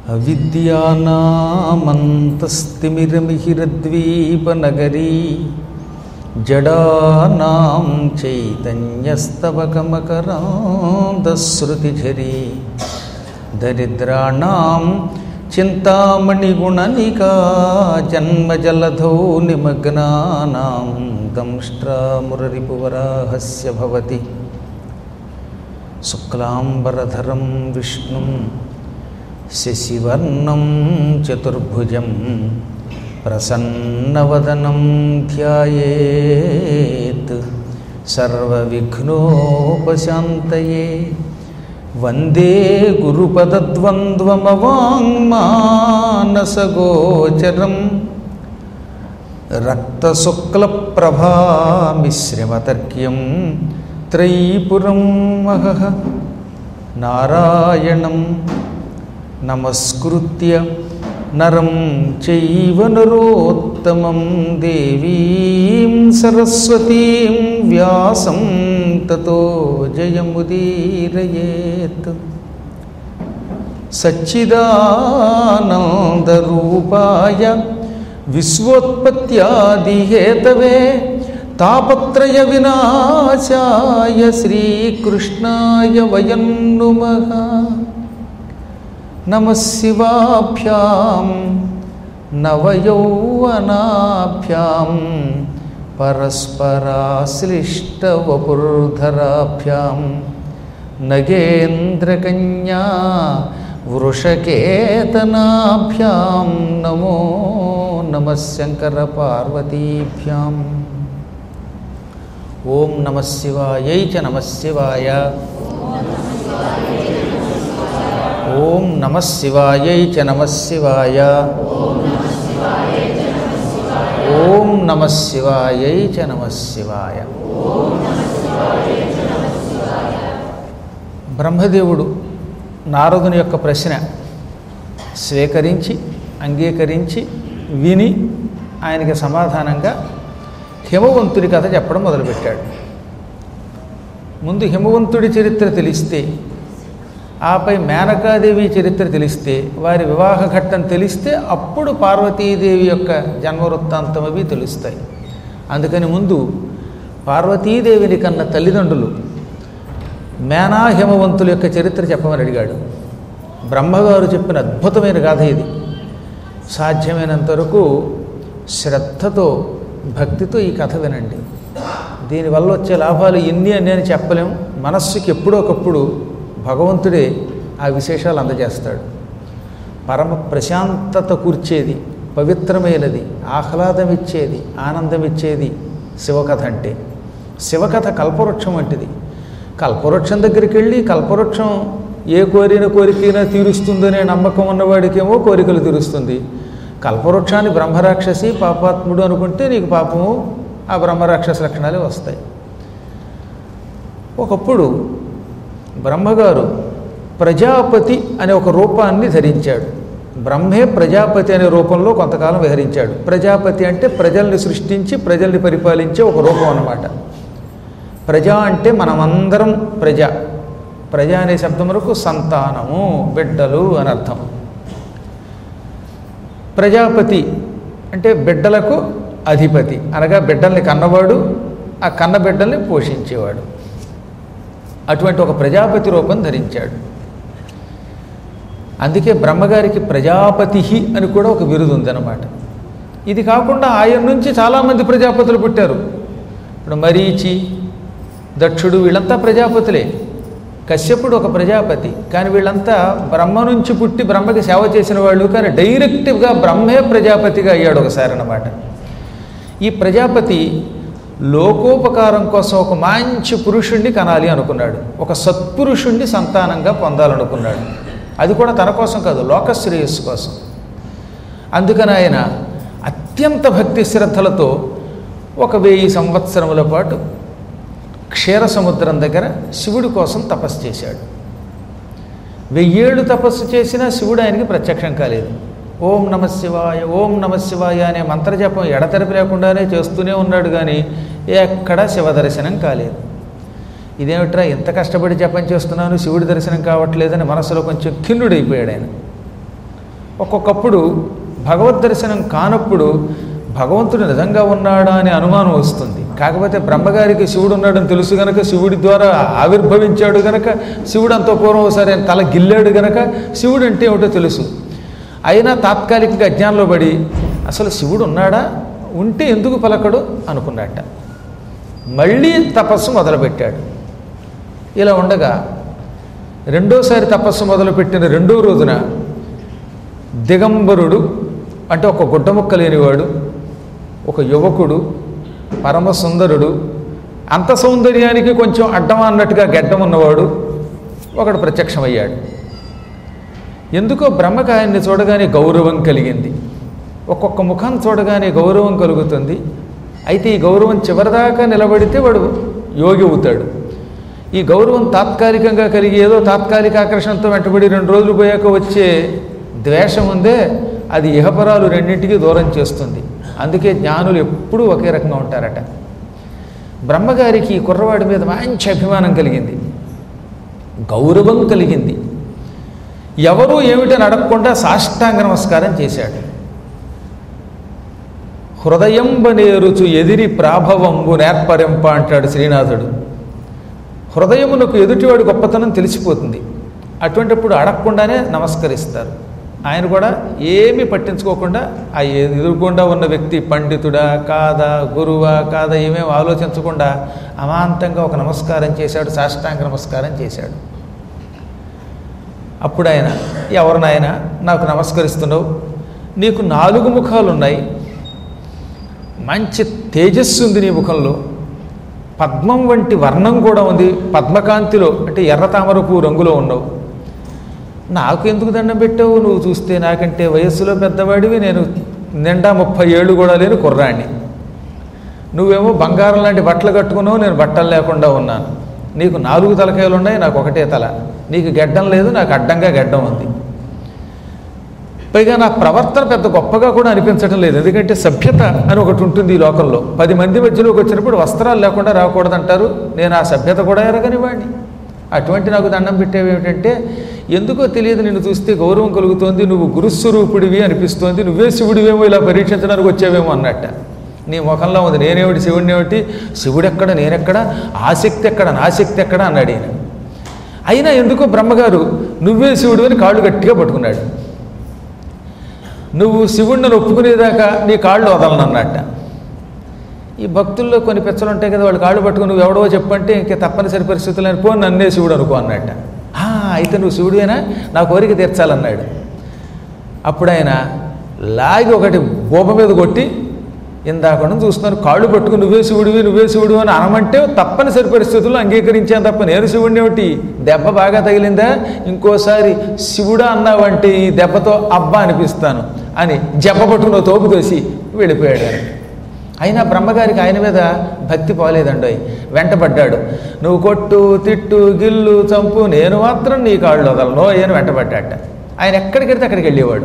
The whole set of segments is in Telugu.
అవిద్యానామంతస్తిమిరమిహిరద్వీపనగరీ జడానాం చైతన్యస్తవకమకరాంతశ్రుతిఝరీ దరిద్రాణాం చింతామణిగుణనికా జన్మజలధౌ నిమగ్నానాం దంష్ట్రామురరిపువరాహస్య భవతి శుక్లాంబరధరం విష్ణుం శశివర్ణం చతుర్భుజం ప్రసన్నవదనం ధ్యాయేత్ సర్వవిఘ్నోపశాంతయే వందే గురుపదద్వంద్వమవాంగ్మానసగోచరం రక్తశుక్లప్రభామిశ్రమతర్క్యం త్రైపురం మహః నారాయణం నమస్కృత్య నరం చైవ నరోత్తమం దేవీం సరస్వతీం వ్యాసం తతో జయముదీరయేత్. సచ్చిదానందరూపాయ విశ్వోత్పత్యాదిహేతవే తాపత్రయ వినాశాయ శ్రీకృష్ణాయ వయం నుమః. నమః శివాభ్యాం నవయౌవనాభ్యాం పరస్పరాశ్లిష్టవపుర్ధరాభ్యాం నగేంద్రకన్యా వృషకేతనాభ్యాం నమో నమః శంకర పార్వతీభ్యాం. ఓం నమః శివాయై చ నమః శివాయ. ఓం నమః శివాయై చ నమః శివాయ. ఓం నమః శివాయై చ నమః శివాయ. బ్రహ్మదేవుడు నారదుని యొక్క ప్రశ్న స్వీకరించి అంగీకరించి విని ఆయనకి సమాధానంగా హిమవంతుడి కథ చెప్పడం మొదలుపెట్టాడు. ముందు హిమవంతుడి చరిత్ర తెలిస్తే, ఆపై మేనకాదేవి చరిత్ర తెలిస్తే, వారి వివాహ ఘట్టం తెలిస్తే అప్పుడు పార్వతీదేవి యొక్క జన్మవృత్తాంతం అవి తెలుస్తాయి. అందుకని ముందు పార్వతీదేవిని కన్న తల్లిదండ్రులు మేనా హిమవంతుల యొక్క చరిత్ర చెప్పమని అడిగాడు. బ్రహ్మగారు చెప్పిన అద్భుతమైన గాథ ఇది. సాధ్యమైనంత వరకు శ్రద్ధతో భక్తితో ఈ కథ వినండి. దీనివల్ల వచ్చే లాభాలు ఎన్ని అని నేను చెప్పలేము. మనస్సుకి ఎప్పుడోకప్పుడు భగవంతుడే ఆ విశేషాలు అందజేస్తాడు. పరమ ప్రశాంతత కూర్చేది, పవిత్రమైనది, ఆహ్లాదమిచ్చేది, ఆనందమిచ్చేది శివకథ అంటే. శివకథ కల్పవృక్షం వంటిది. కల్పవృక్షం దగ్గరికి వెళ్ళి కల్పవృక్షం ఏ కోరిన కోరికైనా తీరుస్తుందనే నమ్మకం ఉన్నవాడికేమో కోరికలు తీరుస్తుంది. కల్పవృక్షాన్ని బ్రహ్మరాక్షసి పాపాత్ముడు అనుకుంటే నీకు పాపము ఆ బ్రహ్మరాక్షస లక్షణాలే వస్తాయి. ఒకప్పుడు బ్రహ్మగారు ప్రజాపతి అనే ఒక రూపాన్ని ధరించాడు. బ్రహ్మే ప్రజాపతి అనే రూపంలో కొంతకాలం విహరించాడు. ప్రజాపతి అంటే ప్రజల్ని సృష్టించి ప్రజల్ని పరిపాలించే ఒక రూపం అన్నమాట. ప్రజ అంటే మనమందరం ప్రజ. ప్రజ అనే శబ్దం వరకు సంతానము, బిడ్డలు అని అర్థం. ప్రజాపతి అంటే బిడ్డలకు అధిపతి, అనగా బిడ్డల్ని కన్నవాడు, ఆ కన్న బిడ్డల్ని పోషించేవాడు. అటువంటి ఒక ప్రజాపతి రూపం ధరించాడు. అందుకే బ్రహ్మగారికి ప్రజాపతి అని కూడా ఒక బిరుదు ఉందన్నమాట. ఇది కాకుండా ఆయన నుంచి చాలామంది ప్రజాపతులు పుట్టారు. ఇప్పుడు మరీచి, దక్షుడు వీళ్ళంతా ప్రజాపతులే. కశ్యపుడు ఒక ప్రజాపతి, కానీ వీళ్ళంతా బ్రహ్మ నుంచి పుట్టి బ్రహ్మకి సేవ చేసిన వాళ్ళు. కానీ డైరెక్ట్గా బ్రహ్మే ప్రజాపతిగా అయ్యాడు ఒకసారి అన్నమాట. ఈ ప్రజాపతి లోకోపకారం కోసం ఒక మంచి పురుషుణ్ణి కనాలి అనుకున్నాడు. ఒక సత్పురుషుణ్ణి సంతానంగా పొందాలనుకున్నాడు. అది కూడా తన కోసం కాదు, లోకశ్రేయస్సు కోసం. అందుకని ఆయన అత్యంత భక్తి శ్రద్ధలతో 1000 సంవత్సరముల పాటు క్షీర సముద్రం దగ్గర శివుడి కోసం తపస్సు చేశాడు. 1000 ఏళ్ళు తపస్సు చేసినా శివుడు ఆయనకి ప్రత్యక్షం కాలేదు. ఓం నమః శివాయ, ఓం నమః శివాయ అనే మంత్రజపం ఎడతెరపి లేకుండానే చేస్తూనే ఉన్నాడు, కానీ ఎక్కడా శివదర్శనం కాలేదు. ఇదేమిట్రా ఎంత కష్టపడి జపం చేస్తున్నాను శివుడి దర్శనం కావట్లేదని మనసులో కొంచెం ఖిన్నుడైపోయాడు ఆయన. ఒక్కొక్కప్పుడు భగవద్ దర్శనం కానప్పుడు భగవంతుడు నిజంగా ఉన్నాడా అనే అనుమానం వస్తుంది. కాకపోతే బ్రహ్మగారికి శివుడు ఉన్నాడని తెలుసు గనక, శివుడి ద్వారా ఆవిర్భవించాడు గనక, శివుడు అంత పూర్వం ఒకసారి ఆయన తల గిల్లాడు గనక శివుడు అంటే ఏమిటో తెలుసు. అయినా తాత్కాలికంగా అజ్ఞానంలో పడి అసలు శివుడు ఉన్నాడా, ఉంటే ఎందుకు పలకడు అనుకున్నట్ట. మళ్ళీ తపస్సు మొదలుపెట్టాడు. ఇలా ఉండగా రెండోసారి తపస్సు మొదలుపెట్టిన రెండో రోజున దిగంబరుడు అంటే ఒక గుడ్డముక్క లేనివాడు, ఒక యువకుడు, పరమ సుందరుడు, అంత సౌందర్యానికి కొంచెం అడ్డం అన్నట్టుగా గెడ్డం ఉన్నవాడు ఒకడు ప్రత్యక్షమయ్యాడు. ఎందుకో బ్రహ్మకు ఆయన్ని చూడగానే గౌరవం కలిగింది. ఒక్కొక్క ముఖం చూడగానే గౌరవం కలుగుతుంది. అయితే ఈ గౌరవం చివరిదాకా నిలబడితే వాడు యోగి అవుతాడు. ఈ గౌరవం తాత్కాలికంగా కలిగి ఏదో తాత్కాలిక ఆకర్షణతో వెంటబడి 2 రోజులు పోయాక వచ్చే ద్వేషం ఉందే, అది ఇహపరాలు రెండింటికి దూరం చేస్తుంది. అందుకే జ్ఞానులు ఎప్పుడూ ఒకే రకంగా ఉంటారట. బ్రహ్మగారికి ఈ కుర్రవాడి మీద మంచి అభిమానం కలిగింది, గౌరవం కలిగింది. ఎవరూ ఏమిటని అడగకుండా సాష్టాంగ నమస్కారం చేశాడు. హృదయంబనేరుచు ఎదిరి ప్రాభవంబు నేర్పరింప అంటాడు శ్రీనాథుడు. హృదయమునకు ఎదుటివాడి గొప్పతనం తెలిసిపోతుంది. అటువంటిప్పుడు అడగకుండానే నమస్కరిస్తారు. ఆయన కూడా ఏమీ పట్టించుకోకుండా ఆ ఎదురుకుండా ఉన్న వ్యక్తి పండితుడా కాదా, గురువా కాదా ఏమేమి ఆలోచించకుండా అమాంతంగా ఒక నమస్కారం చేశాడు, సాష్టాంగ నమస్కారం చేశాడు. అప్పుడు ఆయన, ఎవరు నాయన నాకు నమస్కరిస్తున్నావు? నీకు 4 ముఖాలు ఉన్నాయి, మంచి తేజస్సు ఉంది నీ ముఖంలో, పద్మం వంటి వర్ణం కూడా ఉంది, పద్మకాంతిలో అంటే ఎర్ర తామర పువ్వు రంగులో ఉన్నావు. నాకు ఎందుకు దండం పెట్టావు? నువ్వు చూస్తే నాకంటే వయస్సులో పెద్దవాడివి, నేను నిండా 30 ఏళ్ళు కూడా లేని కుర్రాణ్ణి. నువ్వేమో బంగారం లాంటి బట్టలు కట్టుకున్నావు, నేను బట్టలు లేకుండా ఉన్నాను. నీకు 4 తలకాయలు ఉన్నాయి, నాకు ఒకటే తల. నీకు గెడ్డం లేదు, నాకు అడ్డంగా గెడ్డం ఉంది. పైగా నా ప్రవర్తన పెద్ద గొప్పగా కూడా అనిపించడం లేదు. ఎందుకంటే సభ్యత అని ఒకటి ఉంటుంది ఈ లోకంలో. 10 మంది మధ్యలోకి వచ్చినప్పుడు వస్త్రాలు లేకుండా రాకూడదంటారు. నేను ఆ సభ్యత కూడా ఎరగని వాడిని. అటువంటి నాకు దండం పెట్టేవి ఏమిటంటే, ఎందుకో తెలియదు నిన్ను చూస్తే గౌరవం కలుగుతోంది, నువ్వు గురుస్వరూపుడివి అనిపిస్తోంది, నువ్వే శివుడివేమో ఇలా పరీక్షించడానికి వచ్చావేమో అన్నట్ట. నీ ముఖంలో ఉంది నేనేమిటి, శివుడిని ఏమిటి, శివుడెక్కడ నేనెక్కడ, ఆసక్తి ఎక్కడ నాశక్తి ఎక్కడ అన్నాడు ఈయన. అయినా ఎందుకో బ్రహ్మగారు నువ్వే శివుడు అని కాళ్ళు గట్టిగా పట్టుకున్నాడు. నువ్వు శివుడిని ఒప్పుకునేదాకా నీ కాళ్ళు వదలనన్నట్ట. ఈ భక్తుల్లో కొన్ని పెచ్చలు ఉంటాయి కదా, వాళ్ళు కాళ్ళు పట్టుకుని నువ్వు ఎవడో చెప్పంటే ఇంకే తప్పనిసరి పరిస్థితులు అనుకో, నన్నే శివుడు అనుకో అన్నట్ట. అయితే నువ్వు శివుడివేనా, నా కోరిక తీర్చాలన్నాడు. అప్పుడు ఆయన లాగి ఒకటి గోప మీద కొట్టి, ఇందాక చూస్తున్నాను కాళ్ళు పట్టుకుని నువ్వే శివుడివి అని అనమంటే తప్పనిసరి పరిస్థితుల్లో అంగీకరించాను తప్ప నేను శివుడిని ఏమిటి, దెబ్బ బాగా తగిలిందా, ఇంకోసారి శివుడా అన్నావంటే ఈ దెబ్బతో అబ్బా అనిపిస్తాను అని జబ్బ పట్టుకున్న తోపు తోసి వెళ్ళిపోయాడు ఆయన. అయినా బ్రహ్మగారికి ఆయన మీద భక్తి పోలేదండి, వెంటబడ్డాడు. నువ్వు కొట్టు తిట్టు గిల్లు చంపు, నేను మాత్రం నీ కాళ్ళు వదలను అని వెంటబడ్డాట. ఆయన ఎక్కడికి వెళ్తే అక్కడికి వెళ్ళేవాడు.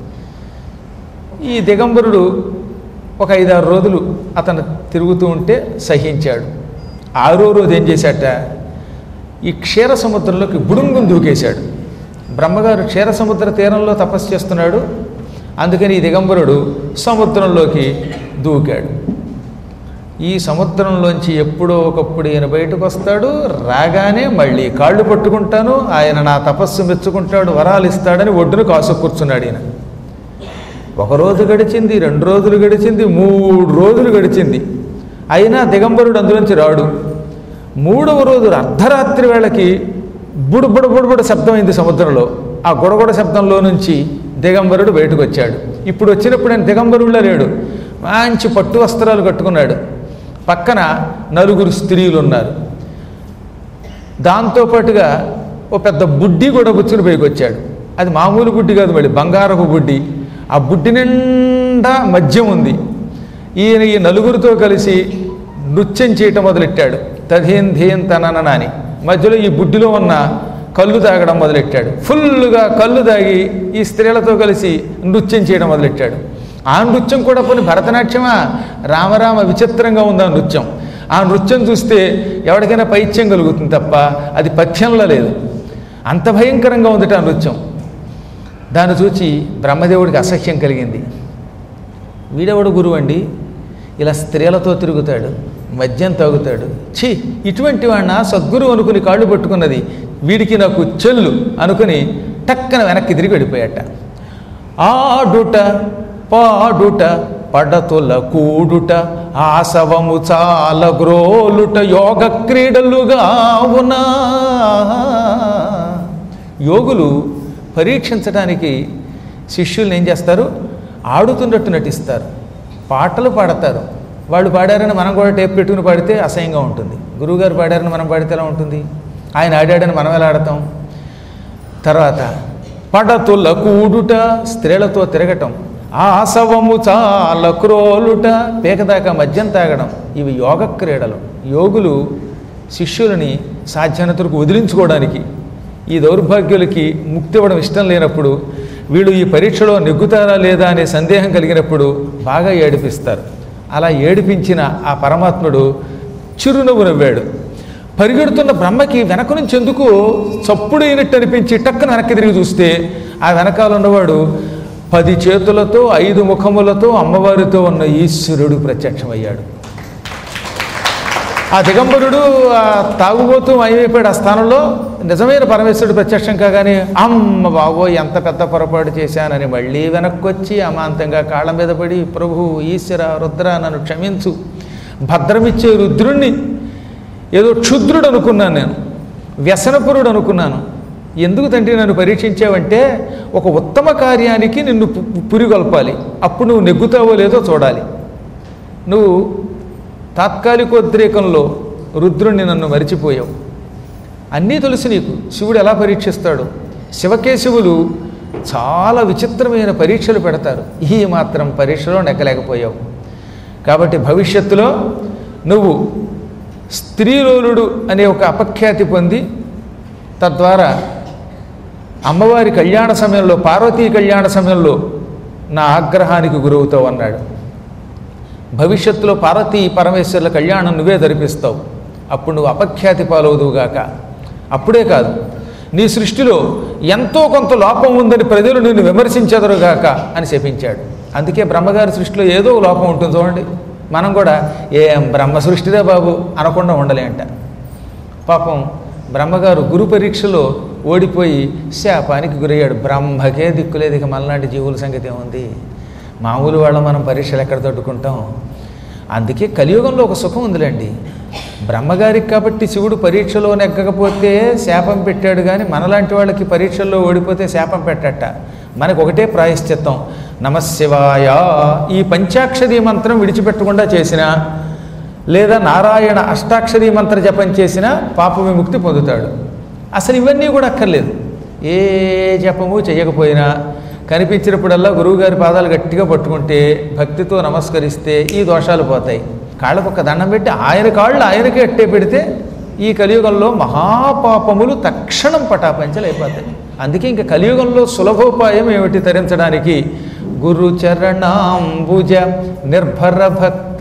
ఈ దిగంబరుడు ఒక 5-6 రోజులు అతను తిరుగుతూ ఉంటే సహించాడు. 6వ రోజు ఏం చేశాట, ఈ క్షీర సముద్రంలోకి బుడుంగును దూకేశాడు. బ్రహ్మగారు క్షీర సముద్ర తీరంలో తపస్సు చేస్తున్నాడు, అందుకని ఈ దిగంబరుడు సముద్రంలోకి దూకాడు. ఈ సముద్రంలోంచి ఎప్పుడో ఒకప్పుడు ఈయన బయటకు వస్తాడు, రాగానే మళ్ళీ కాళ్ళు పట్టుకుంటాను, ఆయన నా తపస్సు మెచ్చుకుంటాడు, వరాలు ఇస్తాడని ఒడ్డును కాసు కూర్చున్నాడు ఈయన. 1 రోజు గడిచింది, 2 రోజులు గడిచింది, 3 రోజులు గడిచింది. అయినా దిగంబరుడు అందులోంచి రాడు. 3వ రోజు అర్ధరాత్రి వేళకి బుడుబుడ శబ్దం అయింది సముద్రంలో. ఆ గొడగొడ శబ్దంలో నుంచి దిగంబరుడు బయటకు వచ్చాడు. ఇప్పుడు వచ్చినప్పుడు ఆయన దిగంబరుడులా లేడు, మంచి పట్టు వస్త్రాలు కట్టుకున్నాడు. పక్కన 4 స్త్రీలు ఉన్నారు. దాంతోపాటుగా ఓ పెద్ద బుడ్డి కూడా పుచ్చుని పైకి వచ్చాడు. అది మామూలు బుడ్డి కాదు, మళ్ళీ బంగారపు బుడ్డి. ఆ బుడ్డి నిండా మద్యం ఉంది. ఈయన ఈ 4తో కలిసి నృత్యం చేయటం మొదలెట్టాడు. తధీన్ ధీన్ తననని మధ్యలో ఈ బుడ్డిలో ఉన్న కళ్ళు తాగడం మొదలెట్టాడు. ఫుల్గా కళ్ళు తాగి ఈ స్త్రీలతో కలిసి నృత్యం చేయడం మొదలెట్టాడు. ఆ నృత్యం కూడా పోనీ భరతనాట్యమా, రామరామ విచిత్రంగా ఉంది ఆ నృత్యం. ఆ నృత్యం చూస్తే ఎవరికైనా పైత్యం కలుగుతుంది తప్ప అది పథ్యంలో లేదు, అంత భయంకరంగా ఉందట ఆ నృత్యం. దాన్ని చూచి బ్రహ్మదేవుడికి అసహ్యం కలిగింది. వీడెవడు గురువు అండి, ఇలా స్త్రీలతో తిరుగుతాడు, మద్యం తాగుతాడు, ఛీ ఇటువంటి వాడిన సద్గురు అనుకుని కాళ్ళు పట్టుకున్నది, వీడికి నాకు చెల్లు అనుకుని టక్కన వెనక్కి తిరిగి వెళ్ళిపోయాట. ఆడుట పాడుట పడతుల కూడుట ఆసవము చాల గ్రోలుట యోగ క్రీడలుగావునా. యోగులు పరీక్షించడానికి శిష్యుల్ని ఏం చేస్తారు, ఆడుతున్నట్టు నటిస్తారు, పాటలు పాడతారు. వాళ్ళు పాడారని మనం కూడా టేప్ పెట్టుకుని పాడితే అసహ్యంగా ఉంటుంది. గురువుగారు పాడారని మనం పాడితే ఎలా ఉంటుంది, ఆయన ఆడాడని మనం ఎలా ఆడతాం. తర్వాత పడతుల కూడుట, స్త్రీలతో తిరగటం, ఆసవము చాల క్రోలుట, పేకదాకా మద్యం తాగడం, ఇవి యోగ క్రీడలు. యోగులు శిష్యులని సాధ్యనంతరకు వదిలించుకోవడానికి, ఈ దౌర్భాగ్యులకి ముక్తి ఇవ్వడం ఇష్టం లేనప్పుడు, వీళ్ళు ఈ పరీక్షలో నెగ్గుతారా లేదా అనే సందేహం కలిగినప్పుడు బాగా ఏడిపిస్తారు. అలా ఏడిపించిన ఆ పరమాత్ముడు చిరునవ్వు నవ్వాడు. పరిగెడుతున్న బ్రహ్మకి వెనక నుంచి ఎందుకు చప్పుడైనట్టు అనిపించి టక్కున వెనక్కి తిరిగి చూస్తే ఆ వెనకాల ఉన్నవాడు 10 చేతులతో 5 ముఖములతో అమ్మవారితో ఉన్న ఈశ్వరుడు ప్రత్యక్షమయ్యాడు. ఆ దిగంబరుడు ఆ తాగుబోతూ అయిపోయాడు. ఆ స్థానంలో నిజమైన పరమేశ్వరుడు ప్రత్యక్షం కాగానే అమ్మ బాబో ఎంత పెద్ద పొరపాటు చేశానని మళ్ళీ వెనక్కి వచ్చి అమాంతంగా కాళ్ళ మీద పడి, ప్రభు ఈశ్వర రుద్ర నన్ను క్షమించు, భద్రమిచ్చే రుద్రుణ్ణి ఏదో క్షుద్రుడు అనుకున్నాను, నేను వ్యసనపురుడు అనుకున్నాను, ఎందుకు తండ్రి నన్ను పరీక్షించావంటే ఒక ఉత్తమ కార్యానికి నిన్ను పురిగొల్పాలి, అప్పుడు నువ్వు నెగ్గుతావో లేదో చూడాలి. నువ్వు తాత్కాలికోద్రేకంలో రుద్రుణ్ణి నన్ను మరిచిపోయావు, అన్నీ తెలుసు నీకు. శివుడు ఎలా పరీక్షిస్తాడు, శివకేశవులు చాలా విచిత్రమైన పరీక్షలు పెడతారు, ఈ మాత్రం పరీక్షలో నెగ్గలేకపోయావు. కాబట్టి భవిష్యత్తులో నువ్వు స్త్రీలోలుడు అనే ఒక అపఖ్యాతి పొంది తద్వారా అమ్మవారి కళ్యాణ సమయంలో, పార్వతీ కళ్యాణ సమయంలో నా ఆగ్రహానికి గురవుతావు అన్నాడు. భవిష్యత్తులో పార్వతీ పరమేశ్వరుల కళ్యాణం నువ్వే జరిపిస్తావు, అప్పుడు నువ్వు అపఖ్యాతి పాలవుదువుగాక. అప్పుడే కాదు, నీ సృష్టిలో ఎంతో కొంత లోపం ఉందని ప్రజలు నిన్ను విమర్శించెదరుగాక అని శపించాడు. అందుకే బ్రహ్మగారి సృష్టిలో ఏదో లోపం ఉంటుంది చూడండి. మనం కూడా ఏం బ్రహ్మ సృష్టిదే బాబు అనకుండా ఉండలేంట. పాపం బ్రహ్మగారు గురు పరీక్షలో ఓడిపోయి శాపానికి గురయ్యాడు. బ్రహ్మకే దిక్కులేదు, ఇక మనలాంటి జీవుల సంగతి ఏముంది, మామూలు వాళ్ళ మనం పరీక్షలు ఎక్కడ తట్టుకుంటాం. అందుకే కలియుగంలో ఒక సుఖం ఉందిలేండి. బ్రహ్మగారికి కాబట్టి శివుడు పరీక్షలో నెగ్గకపోతే శాపం పెట్టాడు, కానీ మనలాంటి వాళ్ళకి పరీక్షల్లో ఓడిపోతే శాపం పెట్టట. మనకు ఒకటే ప్రాయశ్చిత్తం, నమశివాయ ఈ పంచాక్షరీ మంత్రం విడిచిపెట్టకుండా చేసినా, లేదా నారాయణ అష్టాక్షరీ మంత్ర జపం చేసినా పాప విముక్తి పొందుతాడు. అసలు ఇవన్నీ కూడా అక్కర్లేదు, ఏ జపము చేయకపోయినా కనిపించినప్పుడల్లా గురువుగారి పాదాలు గట్టిగా పట్టుకుంటే, భక్తితో నమస్కరిస్తే ఈ దోషాలు పోతాయి. కాళ్ళకొక్క దండం పెట్టి ఆయన కాళ్ళు ఆయనకే అట్టే పెడితే ఈ కలియుగంలో మహాపాపములు తక్షణం పటాపంచలైపోతాయి. అందుకే ఇంకా కలియుగంలో సులభోపాయం ఏమిటి తరించడానికి, గురు చరణాంబుజ నిర్భర భక్త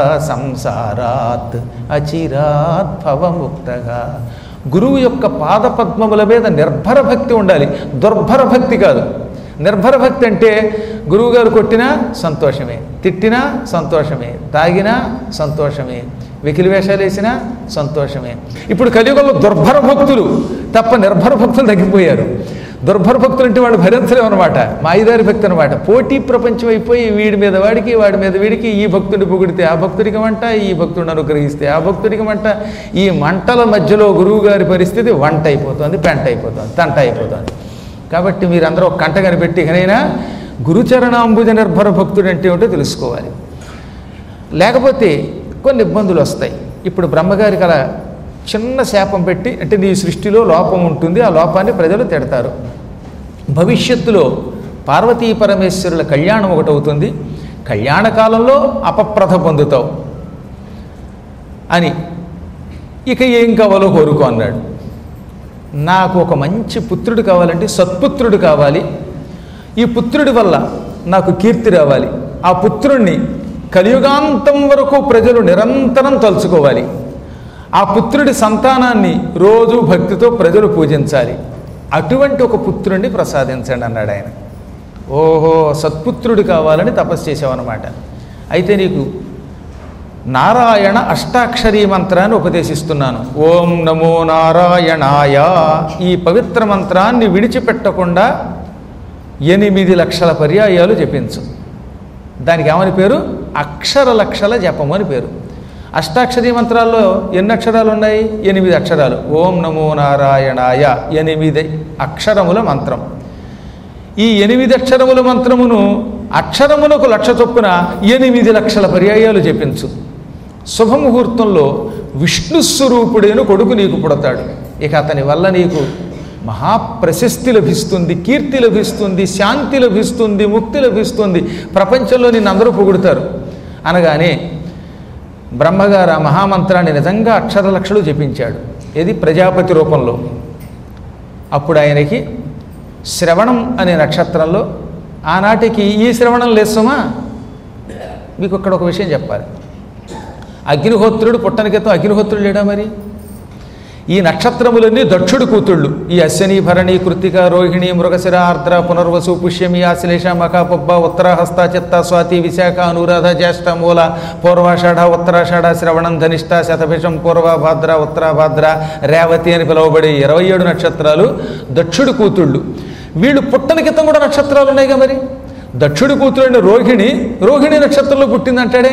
సంసారాత్ అచిరాత్ భవముక్తగా. గురువు యొక్క పాదపద్మముల మీద నిర్భర భక్తి ఉండాలి, దుర్భర భక్తి కాదు. నిర్భర భక్తి అంటే గురువుగారు కొట్టినా సంతోషమే, తిట్టినా సంతోషమే, తాగినా సంతోషమే, వెకిలి వేషాలు వేసినా సంతోషమే. ఇప్పుడు కలియుగంలో దుర్భర భక్తులు తప్ప నిర్భర భక్తులు తగ్గిపోయారు. దుర్భర భక్తులు అంటే వాళ్ళు భరించలేము అనమాట, మాయిదారి భక్తి అనమాట. పోటీ ప్రపంచం అయిపోయి వీడి మీద వాడికి, వాడి మీద వీడికి, ఈ భక్తుడిని పొగిడితే ఆ భక్తుడికి మంట, ఈ భక్తుడిని అనుగ్రహిస్తే ఆ భక్తుడికి మంట. ఈ మంటల మధ్యలో గురువుగారి పరిస్థితి వంట అయిపోతుంది, పెంట అయిపోతుంది, తంట అయిపోతుంది. కాబట్టి మీరందరూ ఒక కంట కనిపెట్టి ఇకనైనా గురుచరణాంబుజ నిర్భర భక్తుడు అంటే ఏమిటో తెలుసుకోవాలి. లేకపోతే కొన్ని ఇబ్బందులు వస్తాయి. ఇప్పుడు బ్రహ్మగారికి అలా చిన్న శాపం పెట్టి, అంటే నీ సృష్టిలో లోపం ఉంటుంది, ఆ లోపాన్ని ప్రజలు తిడతారు. భవిష్యత్తులో పార్వతీ పరమేశ్వరుల కళ్యాణం ఒకటి అవుతుంది, కళ్యాణ కాలంలో అపప్రథ పొందుతావు అని, ఇక ఏం కావాలో కోరుకో అన్నాడు. నాకు ఒక మంచి పుత్రుడు కావాలంటే సత్పుత్రుడు కావాలి, ఈ పుత్రుడి వల్ల నాకు కీర్తి రావాలి, ఆ పుత్రుణ్ణి కలియుగాంతం వరకు ప్రజలు నిరంతరం తలుచుకోవాలి, ఆ పుత్రుడి సంతానాన్ని రోజు భక్తితో ప్రజలు పూజించాలి. అటువంటి ఒక పుత్రుణ్ణి ప్రసాదించండి అన్నాడు ఆయన. ఓహో, సత్పుత్రుడు కావాలని తపస్సు చేసావన్నమాట. అయితే నీకు నారాయణ అష్టాక్షరీ మంత్రాన్ని ఉపదేశిస్తున్నాను. ఓం నమో నారాయణాయ. ఈ పవిత్ర మంత్రాన్ని విడిచిపెట్టకుండా 8 లక్షల పర్యాయాలు జపించు. దానికి ఏమని పేరు? అక్షర లక్షల జపము అని పేరు. అష్టాక్షరీ మంత్రాల్లో ఎన్ని అక్షరాలు ఉన్నాయి? 8 అక్షరాలు. ఓం నమో నారాయణాయ 8 అక్షరముల మంత్రం. ఈ 8 అక్షరముల మంత్రమును అక్షరములకు 1,00,000 చొప్పున 8 లక్షల పర్యాయాలు జపించు. శుభముహూర్తంలో విష్ణుస్వరూపుడైన కొడుకు నీకు పుడతాడు. ఇక అతని వల్ల నీకు మహాప్రశస్తి లభిస్తుంది, కీర్తి లభిస్తుంది, శాంతి లభిస్తుంది, ముక్తి లభిస్తుంది, ప్రపంచంలో నిన్ను అందరూ పొగుడుతారు అనగానే బ్రహ్మగారు ఆ మహామంత్రాన్ని నిజంగా అక్షర లక్షలు జపించాడు. ఇది ప్రజాపతి రూపంలో. అప్పుడు ఆయనకి శ్రవణం అనే నక్షత్రంలో, ఆనాటికి ఈ శ్రవణం లేసుమా. మీకు ఇక్కడ ఒక విషయం చెప్పాలి. అగ్నిహోత్రుడు పుట్టని క్రితం అగ్నిహోత్రుడు లేడా మరి? ఈ నక్షత్రములన్నీ దక్షుడు కూతుళ్ళు. ఈ అశ్వని, భరణి, కృత్తిక, రోహిణి, మృగశిర, ఆర్ద్ర, పునర్వసు, పుష్యమి, ఆశ్లేష, మఖ, పుబ్బ, ఉత్తరాహస్త, చిత్త, స్వాతి, విశాఖ, అనురాధ, జ్యేష్ఠ, మూల, పూర్వాషాఢ, ఉత్తరాషాఢ, శ్రవణం, ధనిష్ట, శతభిషం, పూర్వ, భాద్ర, ఉత్తరాభాద్ర, రేవతి అని పిలువబడే 27 నక్షత్రాలు దక్షుడు కూతుళ్ళు. వీళ్ళు పుట్టని క్రితం కూడా నక్షత్రాలు ఉన్నాయిగా మరి. దక్షుడి కూతురైన రోహిణి, రోహిణి నక్షత్రంలో పుట్టిందంటాడే.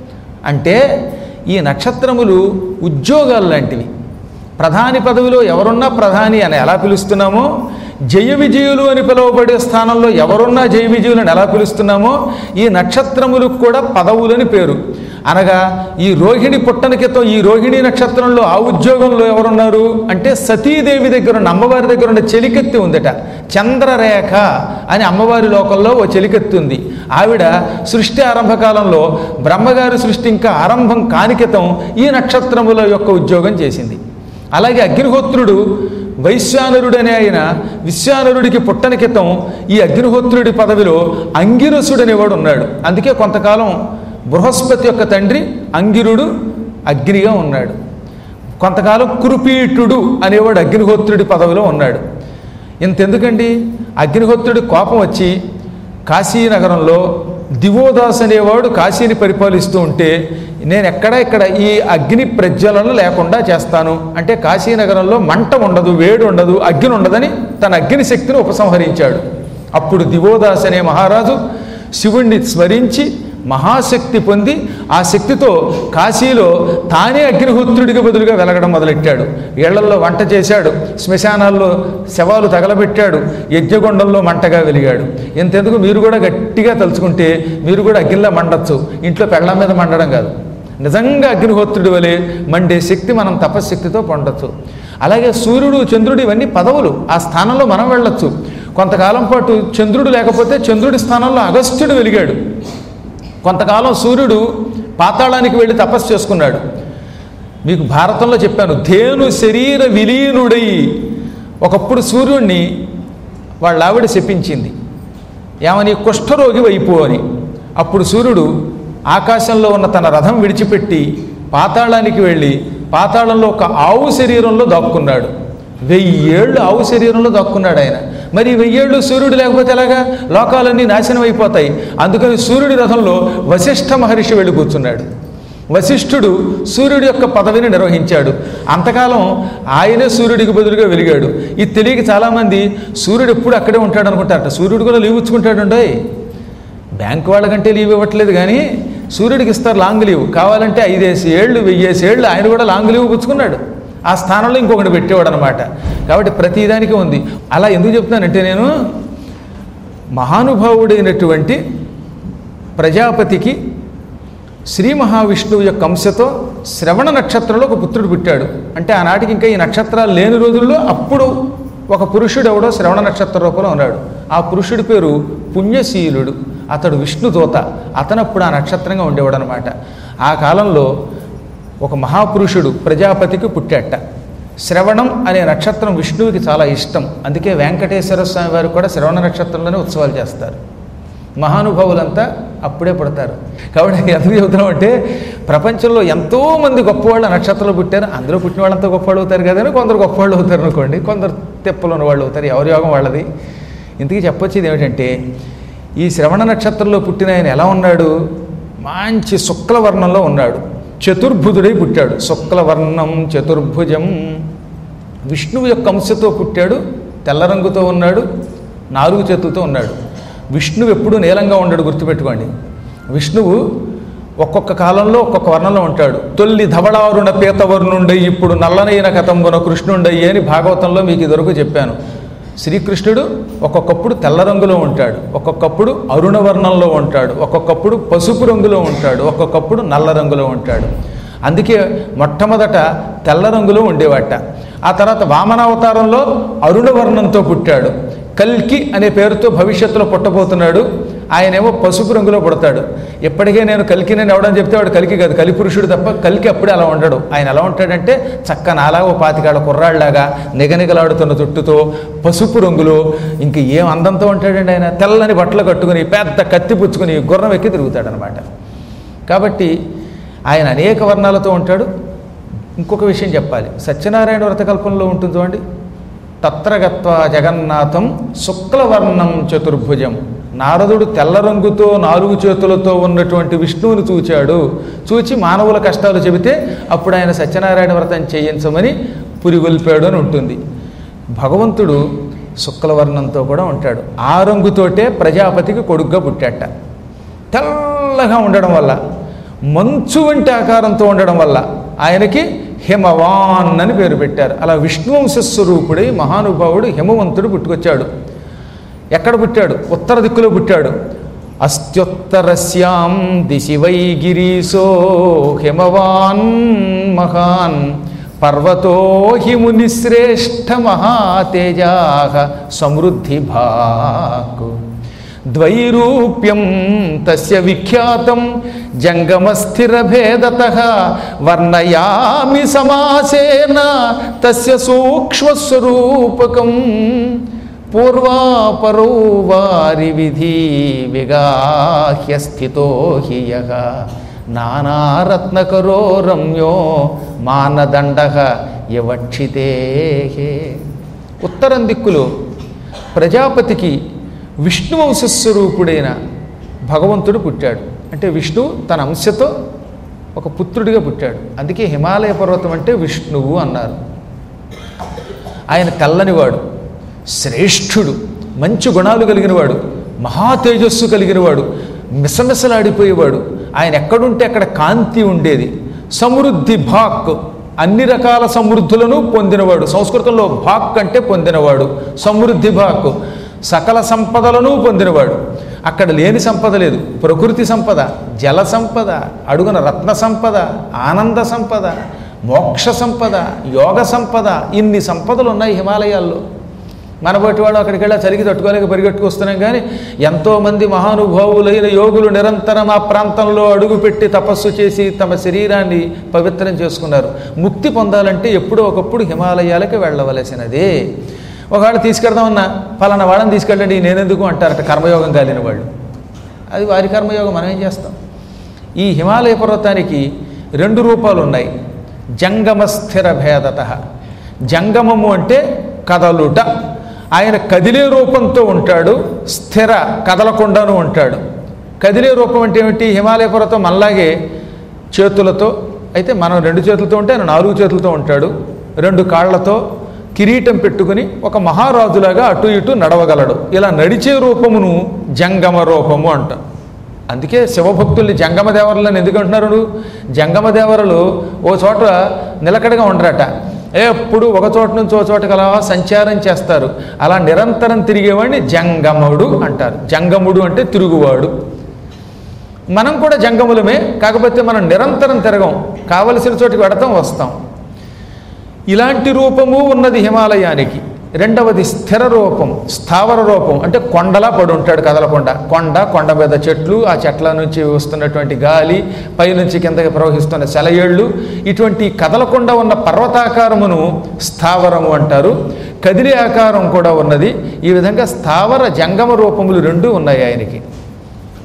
అంటే ఈ నక్షత్రములు ఉద్యోగాలు లాంటివి. ప్రధాని పదవిలో ఎవరున్నా ప్రధాని అని ఎలా పిలుస్తున్నామో, జయ విజయులు అని పిలువబడే స్థానంలో ఎవరున్నా జయ విజయులను ఎలా పిలుస్తున్నామో, ఈ నక్షత్రములకు కూడా పదవులని పేరు. అనగా ఈ రోహిణి పుట్టని క్రితం ఈ రోహిణి నక్షత్రంలో ఆ ఉద్యోగంలో ఎవరున్నారు అంటే సతీదేవి దగ్గర ఉన్న, అమ్మవారి దగ్గర ఉన్న చెలికెత్తి ఉందట. చంద్రరేఖ అని అమ్మవారి లోకంలో ఓ చెలికెత్తి ఉంది. ఆవిడ సృష్టి ఆరంభకాలంలో బ్రహ్మగారి సృష్టి ఇంకా ఆరంభం కాని క్రితం ఈ నక్షత్రముల యొక్క ఉద్యోగం చేసింది. అలాగే అగ్నిహోత్రుడు వైశ్వానరుడనే ఆయన విశ్వానరుడికి పుట్టని క్రితం ఈ అగ్నిహోత్రుడి పదవిలో అంగిరసుడనేవాడు ఉన్నాడు. అందుకే కొంతకాలం బృహస్పతి యొక్క తండ్రి అంగిరుడు అగ్నిగా ఉన్నాడు. కొంతకాలం కురుపీటుడు అనేవాడు అగ్నిహోత్రుడి పదవిలో ఉన్నాడు. ఇంతెందుకండి, అగ్నిహోత్రుడి కోపం వచ్చి కాశీనగరంలో దివోదాస్ అనేవాడు కాశీని పరిపాలిస్తూ ఉంటే, నేను ఇక్కడ ఈ అగ్ని ప్రజ్వలన లేకుండా చేస్తాను అంటే కాశీనగరంలో మంట ఉండదు, వేడి ఉండదు, అగ్ని ఉండదని తన అగ్ని శక్తిని ఉపసంహరించాడు. అప్పుడు దివోదాస్ అనే మహారాజు శివుణ్ణి స్మరించి మహాశక్తి పొంది ఆ శక్తితో కాశీలో తానే అగ్నిహోత్రుడికి బదులుగా వెలగడం మొదలెట్టాడు. ఇళ్లల్లో వంట చేశాడు, శ్మశానాల్లో శవాలు తగలబెట్టాడు, యజ్ఞగుండంలో మంటగా వెలిగాడు. ఇంతెందుకు, మీరు కూడా గట్టిగా తలుచుకుంటే మీరు కూడా అగ్నిలా మండచ్చు. ఇంట్లో పెళ్ళాం మీద మండడం కాదు, నిజంగా అగ్నిహోత్రుడి వలె మండే శక్తి మనం తపశ్శక్తితో పొందొచ్చు. అలాగే సూర్యుడు, చంద్రుడు ఇవన్నీ పదవులు. ఆ స్థానంలో మనం వెళ్ళొచ్చు. కొంతకాలం పాటు చంద్రుడు లేకపోతే చంద్రుడి స్థానంలో అగస్త్యుడు వెలిగాడు. కొంతకాలం సూర్యుడు పాతాళానికి వెళ్ళి తపస్సు చేసుకున్నాడు. మీకు భారతంలో చెప్పాను, ధేను శరీర విలీనుడై. ఒకప్పుడు సూర్యుడిని వాళ్ళ ఆవిడ శపించింది, ఏమని, కుష్ఠరోగి వైపు అని. అప్పుడు సూర్యుడు ఆకాశంలో ఉన్న తన రథం విడిచిపెట్టి పాతాళానికి వెళ్ళి పాతాళంలో ఒక ఆవు శరీరంలో దాక్కున్నాడు. 1000 ఏళ్ళు ఆవు శరీరంలో దాక్కున్నాడు ఆయన. మరి 1000 ఏళ్ళు సూర్యుడు లేకపోతే ఎలాగా? లోకాలన్నీ నాశనం అయిపోతాయి. అందుకని సూర్యుడి రథంలో వశిష్ఠ మహర్షి వెళ్ళి కూర్చున్నాడు. వశిష్ఠుడు సూర్యుడి యొక్క పదవిని నిర్వహించాడు. అంతకాలం ఆయనే సూర్యుడికి బదులుగా వెలిగాడు. ఇది తెలియక చాలామంది సూర్యుడు ఎప్పుడు అక్కడే ఉంటాడు అనుకుంటారట. సూర్యుడు కూడా లీవ్ ఇచ్చుకుంటాడు. బ్యాంకు వాళ్ళకంటే లీవ్ ఇవ్వట్లేదు కానీ సూర్యుడికి ఇస్తారు లాంగ్ లీవ్. కావాలంటే 5 ఏళ్ళు 1000 ఏళ్ళు ఆయన కూడా లాంగ్ లీవ్ పుచ్చుకున్నాడు. ఆ స్థానంలో ఇంకొకటి పెట్టేవాడు అనమాట. కాబట్టి ప్రతిదానికి ఉంది. అలా ఎందుకు చెప్తున్నానంటే, నేను మహానుభావుడైనటువంటి ప్రజాపతికి శ్రీ మహావిష్ణువు యొక్క అంశతో శ్రవణ నక్షత్రంలో ఒక పుత్రుడు పుట్టాడు. అంటే ఆనాటికి ఇంకా ఈ నక్షత్రాలు లేని రోజుల్లో అప్పుడు ఒక పురుషుడు ఎవడో శ్రవణ నక్షత్ర రూపంలో ఉన్నాడు. ఆ పురుషుడి పేరు పుణ్యశీలుడు. అతడు విష్ణుదూత. అతనప్పుడు ఆ నక్షత్రంగా ఉండేవాడు అనమాట. ఆ కాలంలో ఒక మహాపురుషుడు ప్రజాపతికి పుట్టాట. శ్రవణం అనే నక్షత్రం విష్ణువుకి చాలా ఇష్టం. అందుకే వెంకటేశ్వర స్వామి వారు కూడా శ్రవణ నక్షత్రంలోనే ఉత్సవాలు చేస్తారు. మహానుభావులంతా అప్పుడే పుడతారు. కాబట్టి ఎందుకు చెబుతున్నాం అంటే ప్రపంచంలో ఎంతోమంది గొప్పవాళ్ళు నక్షత్రాలు పుట్టారు, అందులో పుట్టిన వాళ్ళంతా గొప్పవాళ్ళు అవుతారు కదని కొందరు గొప్పవాళ్ళు అవుతారు అనుకోండి, కొందరు తెప్పలు ఉన్న వాళ్ళు అవుతారు, ఎవరి యోగం వాళ్ళది. ఇంతకీ చెప్పొచ్చేది ఏమిటంటే ఈ శ్రవణ నక్షత్రంలో పుట్టిన ఆయన ఎలా ఉన్నాడు, మంచి శుక్లవర్ణంలో ఉన్నాడు, చతుర్భుజుడై పుట్టాడు. శుక్లవర్ణం చతుర్భుజం, విష్ణువు యొక్క అంశతో పుట్టాడు, తెల్ల రంగుతో ఉన్నాడు, 4 చేతులతో ఉన్నాడు. విష్ణువు ఎప్పుడూ నీలంగా ఉండడు, గుర్తుపెట్టుకోండి. విష్ణువు ఒక్కొక్క కాలంలో ఒక్కొక్క వర్ణంలో ఉంటాడు. తొల్లి ధవళారుణ పీతవర్ణుండై ఇప్పుడు నల్లనైన కతంబున కృష్ణుండయ్యి అని భాగవతంలో మీకు ఇదివరకు చెప్పాను. శ్రీకృష్ణుడు ఒక్కొక్కప్పుడు తెల్ల రంగులో ఉంటాడు, ఒక్కొక్కప్పుడు అరుణవర్ణంలో ఉంటాడు, ఒక్కొక్కప్పుడు పసుపు రంగులో ఉంటాడు, ఒక్కొక్కప్పుడు నల్ల రంగులో ఉంటాడు. అందుకే మొట్టమొదట తెల్ల రంగులో ఉండేవాట. ఆ తర్వాత వామనావతారంలో అరుణవర్ణంతో పుట్టాడు. కల్కి అనే పేరుతో భవిష్యత్తులో పుట్టబోతున్నాడు. ఆయనేమో పసుపు రంగులో పుడతాడు. ఎప్పటికే నేను కల్కిని అవడం చెప్తే వాడు కల్కి కాదు, కలిపురుషుడు తప్ప. కల్కి అప్పుడే అలా ఉండడు. ఆయన ఎలా ఉంటాడంటే చక్క నాలా ఓ 25 కుర్రాళ్ళలాగా నిగనిగలాడుతున్న జుట్టుతో పసుపు రంగులో, ఇంక ఏం అందంతో ఉంటాడండి ఆయన. తెల్లని బట్టలు కట్టుకుని పెద్ద కత్తి పుచ్చుకుని గుర్రం ఎక్కి తిరుగుతాడనమాట. కాబట్టి ఆయన అనేక వర్ణాలతో ఉంటాడు. ఇంకొక విషయం చెప్పాలి, సత్యనారాయణ వ్రతకల్పంలో ఉంటుంది చూడండి, తత్రగత్వా జగన్నాథం శుక్లవర్ణం చతుర్భుజం. నారదుడు తెల్ల రంగుతో 4 చేతులతో ఉన్నటువంటి విష్ణువుని చూచాడు. చూచి మానవుల కష్టాలు చెబితే అప్పుడు ఆయన సత్యనారాయణ వ్రతం చేయించమని పురిగొల్పాడు అని ఉంటుంది. భగవంతుడు శుక్లవర్ణంతో కూడా ఉంటాడు. ఆ రంగుతోటే ప్రజాపతికి కొడుగ్గా పుట్టాట. తెల్లగా ఉండడం వల్ల, మంచు వంటి ఆకారంతో ఉండడం వల్ల ఆయనకి హిమవాన్ అని పేరు పెట్టారు. అలా విష్ణువంశస్వరూపుడై మహానుభావుడు హిమవంతుడు పుట్టుకొచ్చాడు. ఎక్కడ పుట్టాడు? ఉత్తర దిక్కులో పుట్టాడు. అస్త్యుత్తరస్యాం దిశి వై గిరీశో హిమవాన్ మహాన్ పర్వతో హి మునిశ్రేష్ఠ మహాతేజాః సమృద్ధి భాకు ద్వైరూప్యం తస్య విఖ్యాతం జంగమస్థిరభేదతః వర్ణయామి సమాసేన తస్య సూక్ష్మస్వరూపకం పూర్వాపరో వారి విధి విగాహ్య స్థితో హి యః నానారత్నకరో రమ్యో మానదండః యవక్షితే. ఉత్తరం దిక్కులో ప్రజాపతికి విష్ణువంశస్వరూపుడైన భగవంతుడు పుట్టాడు. అంటే విష్ణువు తన అంశతో ఒక పుత్రుడిగా పుట్టాడు. అందుకే హిమాలయ పర్వతం అంటే విష్ణువు అన్నారు. ఆయన తెల్లనివాడు, శ్రేష్ఠుడు, మంచి గుణాలు కలిగినవాడు, మహా తేజస్సు కలిగినవాడు, మిసమిసలాడిపోయేవాడు. ఆయన ఎక్కడుంటే అక్కడ కాంతి ఉండేది. సమృద్ధి భాక్, అన్ని రకాల సమృద్ధులను పొందినవాడు. సంస్కృతంలో భాక్ అంటే పొందినవాడు. సమృద్ధి భాక్ సకల సంపదలను పొందినవాడు. అక్కడ లేని సంపద లేదు. ప్రకృతి సంపద, జల సంపద, అడుగున రత్న సంపద, ఆనంద సంపద, మోక్ష సంపద, యోగ సంపద, ఇన్ని సంపదలు ఉన్నాయి హిమాలయాల్లో. మనబట్టి వాడు అక్కడికి వెళ్ళి చలికి తట్టుకోలేక పరిగెట్టుకొస్తున్నాం. కానీ ఎంతోమంది మహానుభావులైన యోగులు నిరంతరం ఆ ప్రాంతంలో అడుగుపెట్టి తపస్సు చేసి తమ శరీరాన్ని పవిత్రం చేసుకున్నారు. ముక్తి పొందాలంటే ఎప్పుడో ఒకప్పుడు హిమాలయాలకి వెళ్ళవలసినదే. ఒకవేళ తీసుకెళ్దామన్నా పలానా వాళ్ళని తీసుకెళ్ళండి, నేనెందుకు అంటారట కర్మయోగం కాలిన వాళ్ళు. అది వారి కర్మయోగం, మనం ఏం చేస్తాం? ఈ హిమాలయ పర్వతానికి 2 రూపాలు ఉన్నాయి. జంగమస్థిర భేదతః. జంగమము అంటే కదలుట. ఆయన కదిలే రూపంతో ఉంటాడు, స్థిర కదలకుండాను ఉంటాడు. కదిలే రూపం అంటే ఏమిటి? హిమాలయ పర్వతం మనలాగే చేతులతో, అయితే మనం 2 చేతులతో ఉంటే ఆయన 4 చేతులతో ఉంటాడు. 2 కాళ్లతో కిరీటం పెట్టుకుని ఒక మహారాజులాగా అటు ఇటు నడవగలడు. ఇలా నడిచే రూపమును జంగమ రూపము అంట. అందుకే శివభక్తుల్ని జంగమ దేవరలను ఎందుకు అంటున్నారు? జంగమ దేవరలు ఓ చోట నిలకడగా ఉండరట. ఎప్పుడు ఒక చోట నుంచి ఓ చోటకి అలా సంచారం చేస్తారు. అలా నిరంతరం తిరిగేవాడిని జంగముడు అంటారు. జంగముడు అంటే తిరుగువాడు. మనం కూడా జంగములమే, కాకపోతే మనం నిరంతరం తిరగం. కావలసిన చోటికి వెడతాం, వస్తాం. ఇలాంటి రూపము ఉన్నది హిమాలయానికి. రెండవది స్థిర రూపం, స్థావర రూపం. అంటే కొండలా పడి ఉంటాడు, కదలకుండా. కొండ మీద చెట్లు, ఆ చెట్ల నుంచి వస్తున్నటువంటి గాలి, పైనుంచి కిందకి ప్రవహిస్తున్న సెలయేళ్ళు, ఇటువంటి కదలకుండా ఉన్న పర్వతాకారమును స్థావరము అంటారు. కదిలే ఆకారం కూడా ఉన్నది. ఈ విధంగా స్థావర జంగమ రూపములు 2 ఉన్నాయి ఆయనకి.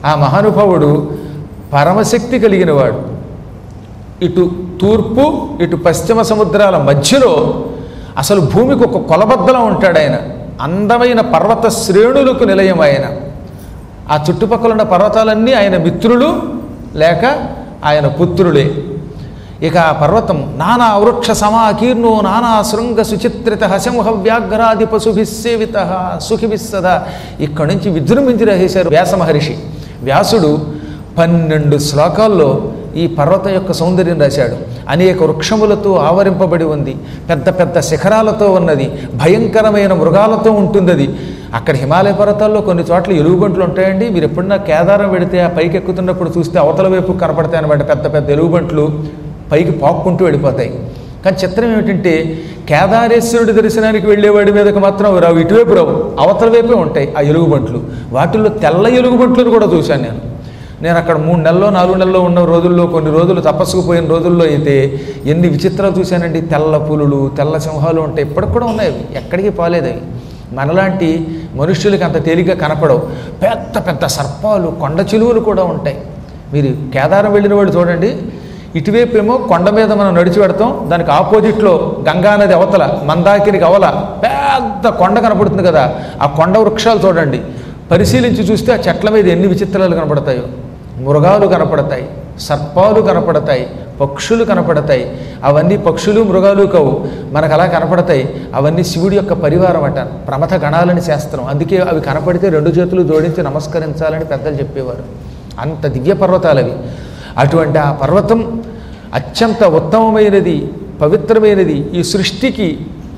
ఆ మహానుభావుడు పరమశక్తి కలిగినవాడు. ఇటు తూర్పు ఇటు పశ్చిమ సముద్రాల మధ్యలో అసలు భూమికి ఒక కొలబద్దలా ఉంటాడు ఆయన. అందమైన పర్వత శ్రేణులకు నిలయం ఆయన. ఆ చుట్టుపక్కల ఉన్న పర్వతాలన్నీ ఆయన మిత్రులు లేక ఆయన పుత్రులే. ఇక ఆ పర్వతం నానా వృక్ష సమాకీర్ణో నానా శృంగ సుచిత్రిత హశంహ వ్యాఘ్రాది పశుభిస్సేవిత సుఖిభిస్సదా. ఇక్కడి నుంచి విజృంభించి రాసేశారు వ్యాస మహర్షి. వ్యాసుడు 12 శ్లోకాల్లో ఈ పర్వతం యొక్క సౌందర్యం రాశాడు. అనేక వృక్షములతో ఆవరింపబడి ఉంది, పెద్ద పెద్ద శిఖరాలతో ఉన్నది, భయంకరమైన మృగాలతో ఉంటుంది అది. అక్కడ హిమాలయ పర్వతాల్లో కొన్ని చోట్ల ఎలుగుబంట్లు ఉంటాయండి. మీరు ఎప్పుడన్నా కేదారం వెడితే ఆ పైకి ఎక్కుతున్నప్పుడు చూస్తే అవతల వైపు కనపడతాయి అన్నమాట. పెద్ద పెద్ద ఎలుగుబంట్లు పైకి పాక్కుంటూ వెళ్ళిపోతాయి. కానీ చిత్రం ఏమిటంటే కేదారేశ్వరుడి దర్శనానికి వెళ్ళేవాడి మీదకి మాత్రం రావు, ఇటువైపు రావు, అవతల వైపే ఉంటాయి ఆ ఎలుగుబంట్లు. వాటిల్లో తెల్ల ఎలుగుబంట్లను కూడా చూశాను నేను అక్కడ 3 నెలల్లో 4 నెలల్లో ఉన్న రోజుల్లో, కొన్ని రోజులు తపస్సుకు పోయిన రోజుల్లో అయితే ఎన్ని విచిత్రాలు చూశానండి. తెల్ల పులులు, తెల్ల సింహాలు ఉంటాయి, ఇప్పటికి కూడా ఉన్నాయి. ఎక్కడికి పోలేదు అవి. మనలాంటి మనుష్యులకి అంత తేలిగ్గా కనపడవు. పెద్ద పెద్ద సర్పాలు, కొండ చిలువలు కూడా ఉంటాయి. మీరు కేదారం వెళ్ళిన వాళ్ళు చూడండి, ఇటువైపు ఏమో కొండ మీద మనం నడిచి పెడతాం, దానికి ఆపోజిట్లో గంగానది అవతల మందాకినికి అవల పెద్ద కొండ కనపడుతుంది కదా. ఆ కొండ వృక్షాలు చూడండి, పరిశీలించి చూస్తే ఆ చెట్ల మీద ఎన్ని విచిత్రాలు కనపడతాయో. మృగాలు కనపడతాయి, సర్పాలు కనపడతాయి, పక్షులు కనపడతాయి. అవన్నీ పక్షులు మృగాలు కావు, మనకు అలా కనపడతాయి. అవన్నీ శివుడి యొక్క పరివారం అట, ప్రమథ గణాలని శాస్త్రం. అందుకే అవి కనపడితే 2 చేతులు జోడించి నమస్కరించాలని పెద్దలు చెప్పేవారు. అంత దివ్య పర్వతాలు అవి. అటువంటి ఆ పర్వతం అత్యంత ఉత్తమమైనది, పవిత్రమైనది, ఈ సృష్టికి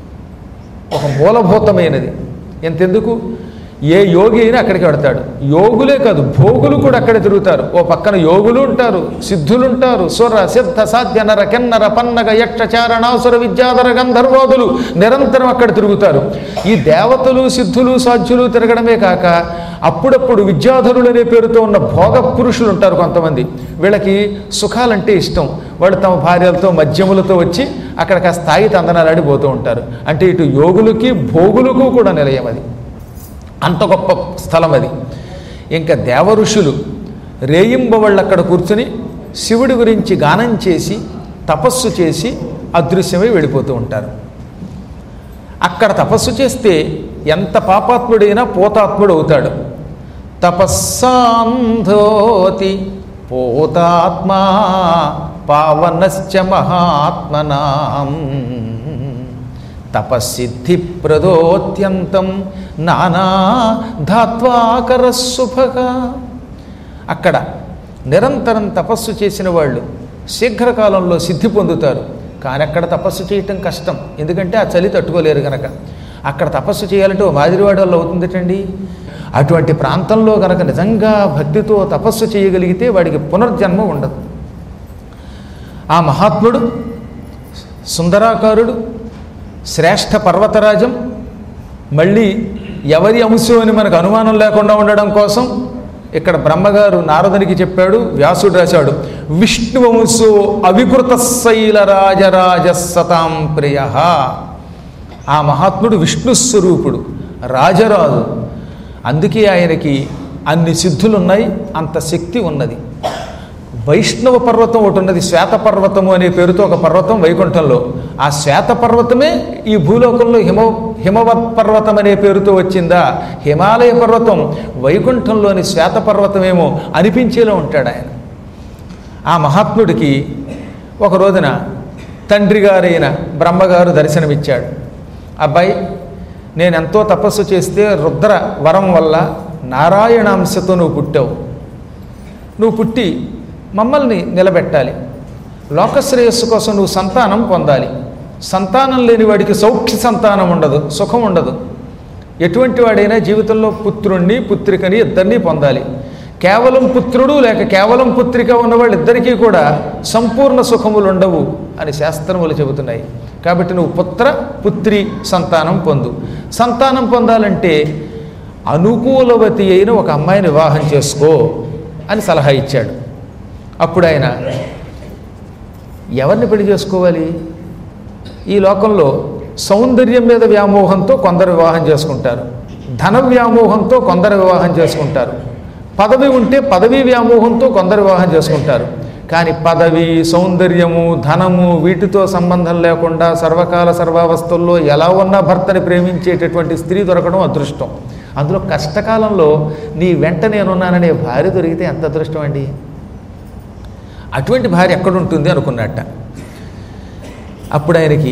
ఒక మూలభూతమైనది. ఎంతెందుకు, ఏ యోగి అయినా అక్కడికి వెడతాడు. యోగులే కాదు, భోగులు కూడా అక్కడే తిరుగుతారు. ఓ పక్కన యోగులు ఉంటారు, సిద్ధులు ఉంటారు, సుర సిద్ధ సాధ్య నర కెన్నర పన్నగ యక్ష చారణాసుర విద్యాధర గంధర్వాదులు నిరంతరం అక్కడ తిరుగుతారు. ఈ దేవతలు, సిద్ధులు, సాధ్యులు తిరగడమే కాక అప్పుడప్పుడు విద్యాధరులు అనే పేరుతో ఉన్న భోగ పురుషులు ఉంటారు కొంతమంది. వీళ్ళకి సుఖాలంటే ఇష్టం. వాళ్ళు తమ భార్యలతో మద్యములతో వచ్చి అక్కడ కాస్త స్థాయి తందనాలాడిపోతూ ఉంటారు. అంటే ఇటు యోగులకి భోగులకు కూడా నిలయం అది. అంత గొప్ప స్థలం అది. ఇంకా దేవఋషులు రేయింబవళ్ళు అక్కడ కూర్చుని శివుడి గురించి గానం చేసి తపస్సు చేసి అదృశ్యమై వెళ్ళిపోతూ ఉంటారు. అక్కడ తపస్సు చేస్తే ఎంత పాపాత్ముడైనా పోతాత్ముడు అవుతాడు. తపస్సాంధోతి పోతాత్మా పావనశ్చ మహాత్మనాం తపస్సిద్ధి ప్రదోత్యంతం నానా ధాత్వాకర శుభగా. అక్కడ నిరంతరం తపస్సు చేసిన వాళ్ళు శీఘ్రకాలంలో సిద్ధి పొందుతారు. కానీ అక్కడ తపస్సు చేయటం కష్టం, ఎందుకంటే ఆ చలి తట్టుకోలేరు కనుక. అక్కడ తపస్సు చేయాలంటే ఓ మాదిరివాడి వల్ల అవుతుందటండి. అటువంటి ప్రాంతంలో కనుక నిజంగా భక్తితో తపస్సు చేయగలిగితే వాడికి పునర్జన్మ ఉండదు. ఆ మహాత్ముడు సుందరాకారుడు, శ్రేష్ఠ పర్వతరాజం, మళ్ళీ ఎవరి అంశం అని మనకు అనుమానం లేకుండా ఉండడం కోసం ఇక్కడ బ్రహ్మగారు నారదునికి చెప్పాడు, వ్యాసుడు రాశాడు. విష్ణువంశో అవికృత శైల రాజరాజ సతాం ప్రియ. ఆ మహాత్ముడు విష్ణుస్వరూపుడు, రాజరాజు. అందుకే ఆయనకి అన్ని సిద్ధులున్నాయి, అంత శక్తి ఉన్నది. వైష్ణవ పర్వతం ఒకటి ఉన్నది, శ్వేత పర్వతము అనే పేరుతో ఒక పర్వతం వైకుంఠంలో. ఆ శ్వేత పర్వతమే ఈ భూలోకంలో హిమవత్ పర్వతం అనే పేరుతో వచ్చిందా. హిమాలయ పర్వతం వైకుంఠంలోని శ్వేత పర్వతమేమో అనిపించేలా ఉంటాడు ఆయన. ఆ మహాత్ముడికి ఒక రోజున తండ్రి గారైన బ్రహ్మగారు దర్శనమిచ్చాడు. అబ్బాయి, నేనెంతో తపస్సు చేస్తే రుద్ర వరం వల్ల నారాయణాంశతో నువ్వు పుట్టావు. నువ్వు పుట్టి మమ్మల్ని నిలబెట్టాలి. లోకశ్రేయస్సు కోసం నువ్వు సంతానం పొందాలి. సంతానం లేని వాడికి సౌఖ్య సంతానం ఉండదు, సుఖం ఉండదు. ఎటువంటి వాడైనా జీవితంలో పుత్రుణ్ణి పుత్రికని ఇద్దరినీ పొందాలి. కేవలం పుత్రుడు లేక కేవలం పుత్రిక ఉన్న వాళ్ళిద్దరికీ కూడా సంపూర్ణ సుఖములు ఉండవు అని శాస్త్రములు చెబుతున్నాయి. కాబట్టి నువ్వు పుత్ర పుత్రి సంతానం పొందు. సంతానం పొందాలంటే అనుకూలవతి అయిన ఒక అమ్మాయిని వివాహం చేసుకో అని సలహా ఇచ్చాడు. అప్పుడు ఆయన ఎవరిని పెళ్లి చేసుకోవాలి? ఈ లోకంలో సౌందర్యం మీద వ్యామోహంతో కొందరు వివాహం చేసుకుంటారు, ధన వ్యామోహంతో కొందరు వివాహం చేసుకుంటారు, పదవి ఉంటే పదవీ వ్యామోహంతో కొందరు వివాహం చేసుకుంటారు. కానీ పదవి, సౌందర్యము, ధనము వీటితో సంబంధం లేకుండా సర్వకాల సర్వావస్థల్లో ఎలా ఉన్నా భర్తని ప్రేమించేటటువంటి స్త్రీ దొరకడం అదృష్టం. అందులో కష్టకాలంలో నీ వెంట నేనున్నాననే భార్య దొరికితే ఎంత అదృష్టం అండి. అటువంటి భార్య ఎక్కడుంటుంది అనుకున్నట్ట. అప్పుడు ఆయనకి